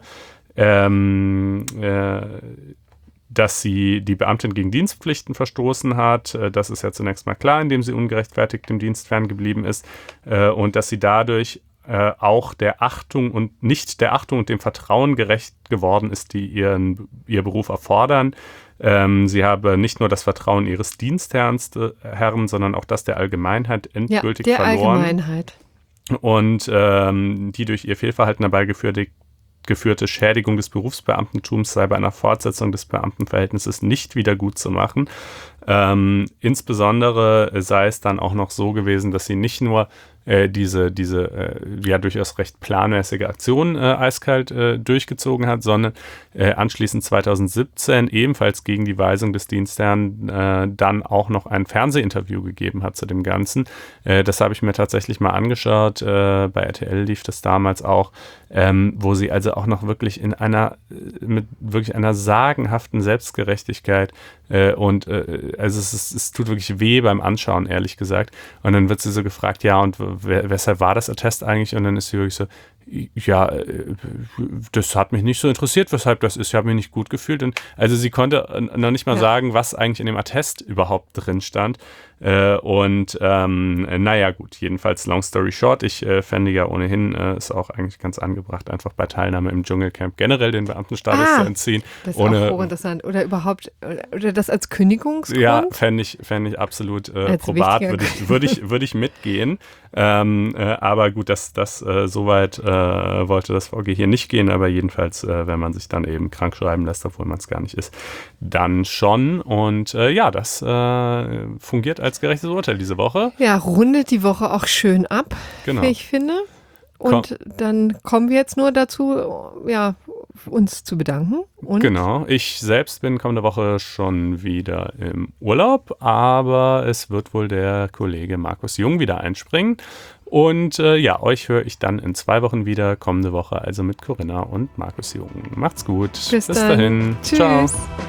dass sie die Beamtin gegen Dienstpflichten verstoßen hat. Das ist ja zunächst mal klar, indem sie ungerechtfertigt dem Dienst ferngeblieben ist, und dass sie dadurch auch der Achtung und nicht der Achtung und dem Vertrauen gerecht geworden ist, die ihr Beruf erfordern. Sie habe nicht nur das Vertrauen ihres Dienstherrn, sondern auch das der Allgemeinheit endgültig verloren. Allgemeinheit. Und die durch ihr Fehlverhalten dabei geführte Schädigung des Berufsbeamtentums sei bei einer Fortsetzung des Beamtenverhältnisses nicht wieder gut zu machen. Insbesondere sei es dann auch noch so gewesen, dass sie nicht nur diese ja durchaus recht planmäßige Aktion eiskalt durchgezogen hat, sondern anschließend 2017 ebenfalls gegen die Weisung des Dienstherrn dann auch noch ein Fernsehinterview gegeben hat zu dem Ganzen. Das habe ich mir tatsächlich mal angeschaut. Bei RTL lief das damals auch, wo sie also auch noch wirklich mit wirklich einer sagenhaften Selbstgerechtigkeit und also es tut wirklich weh beim Anschauen, ehrlich gesagt. Und dann wird sie so gefragt, ja, und weshalb war das Attest eigentlich? Und dann ist sie wirklich so, ja, das hat mich nicht so interessiert, weshalb das ist. Ich habe mich nicht gut gefühlt. Und also sie konnte noch nicht mal sagen, was eigentlich in dem Attest überhaupt drin stand. Naja, gut, jedenfalls long story short, ich fände ja ohnehin, ist auch eigentlich ganz angebracht, einfach bei Teilnahme im Dschungelcamp generell den Beamtenstatus zu entziehen. Das ist auch hochinteressant. Oder überhaupt, oder das als Kündigungsgrund? Ja, fände ich absolut probat, würde ich mitgehen. Aber gut, das soweit wollte das VG hier nicht gehen, aber jedenfalls, wenn man sich dann eben krank schreiben lässt, obwohl man es gar nicht ist, dann schon. Und ja, das fungiert als gerechtes Urteil diese Woche. Ja, rundet die Woche auch schön ab, genau, wie ich finde. Und dann kommen wir jetzt nur dazu, ja, uns zu bedanken. Und genau, ich selbst bin kommende Woche schon wieder im Urlaub, aber es wird wohl der Kollege Markus Jung wieder einspringen. Und ja, euch höre ich dann in 2 Wochen wieder, kommende Woche, also mit Corinna und Markus Jung. Macht's gut. Bis dahin. Tschüss. Ciao.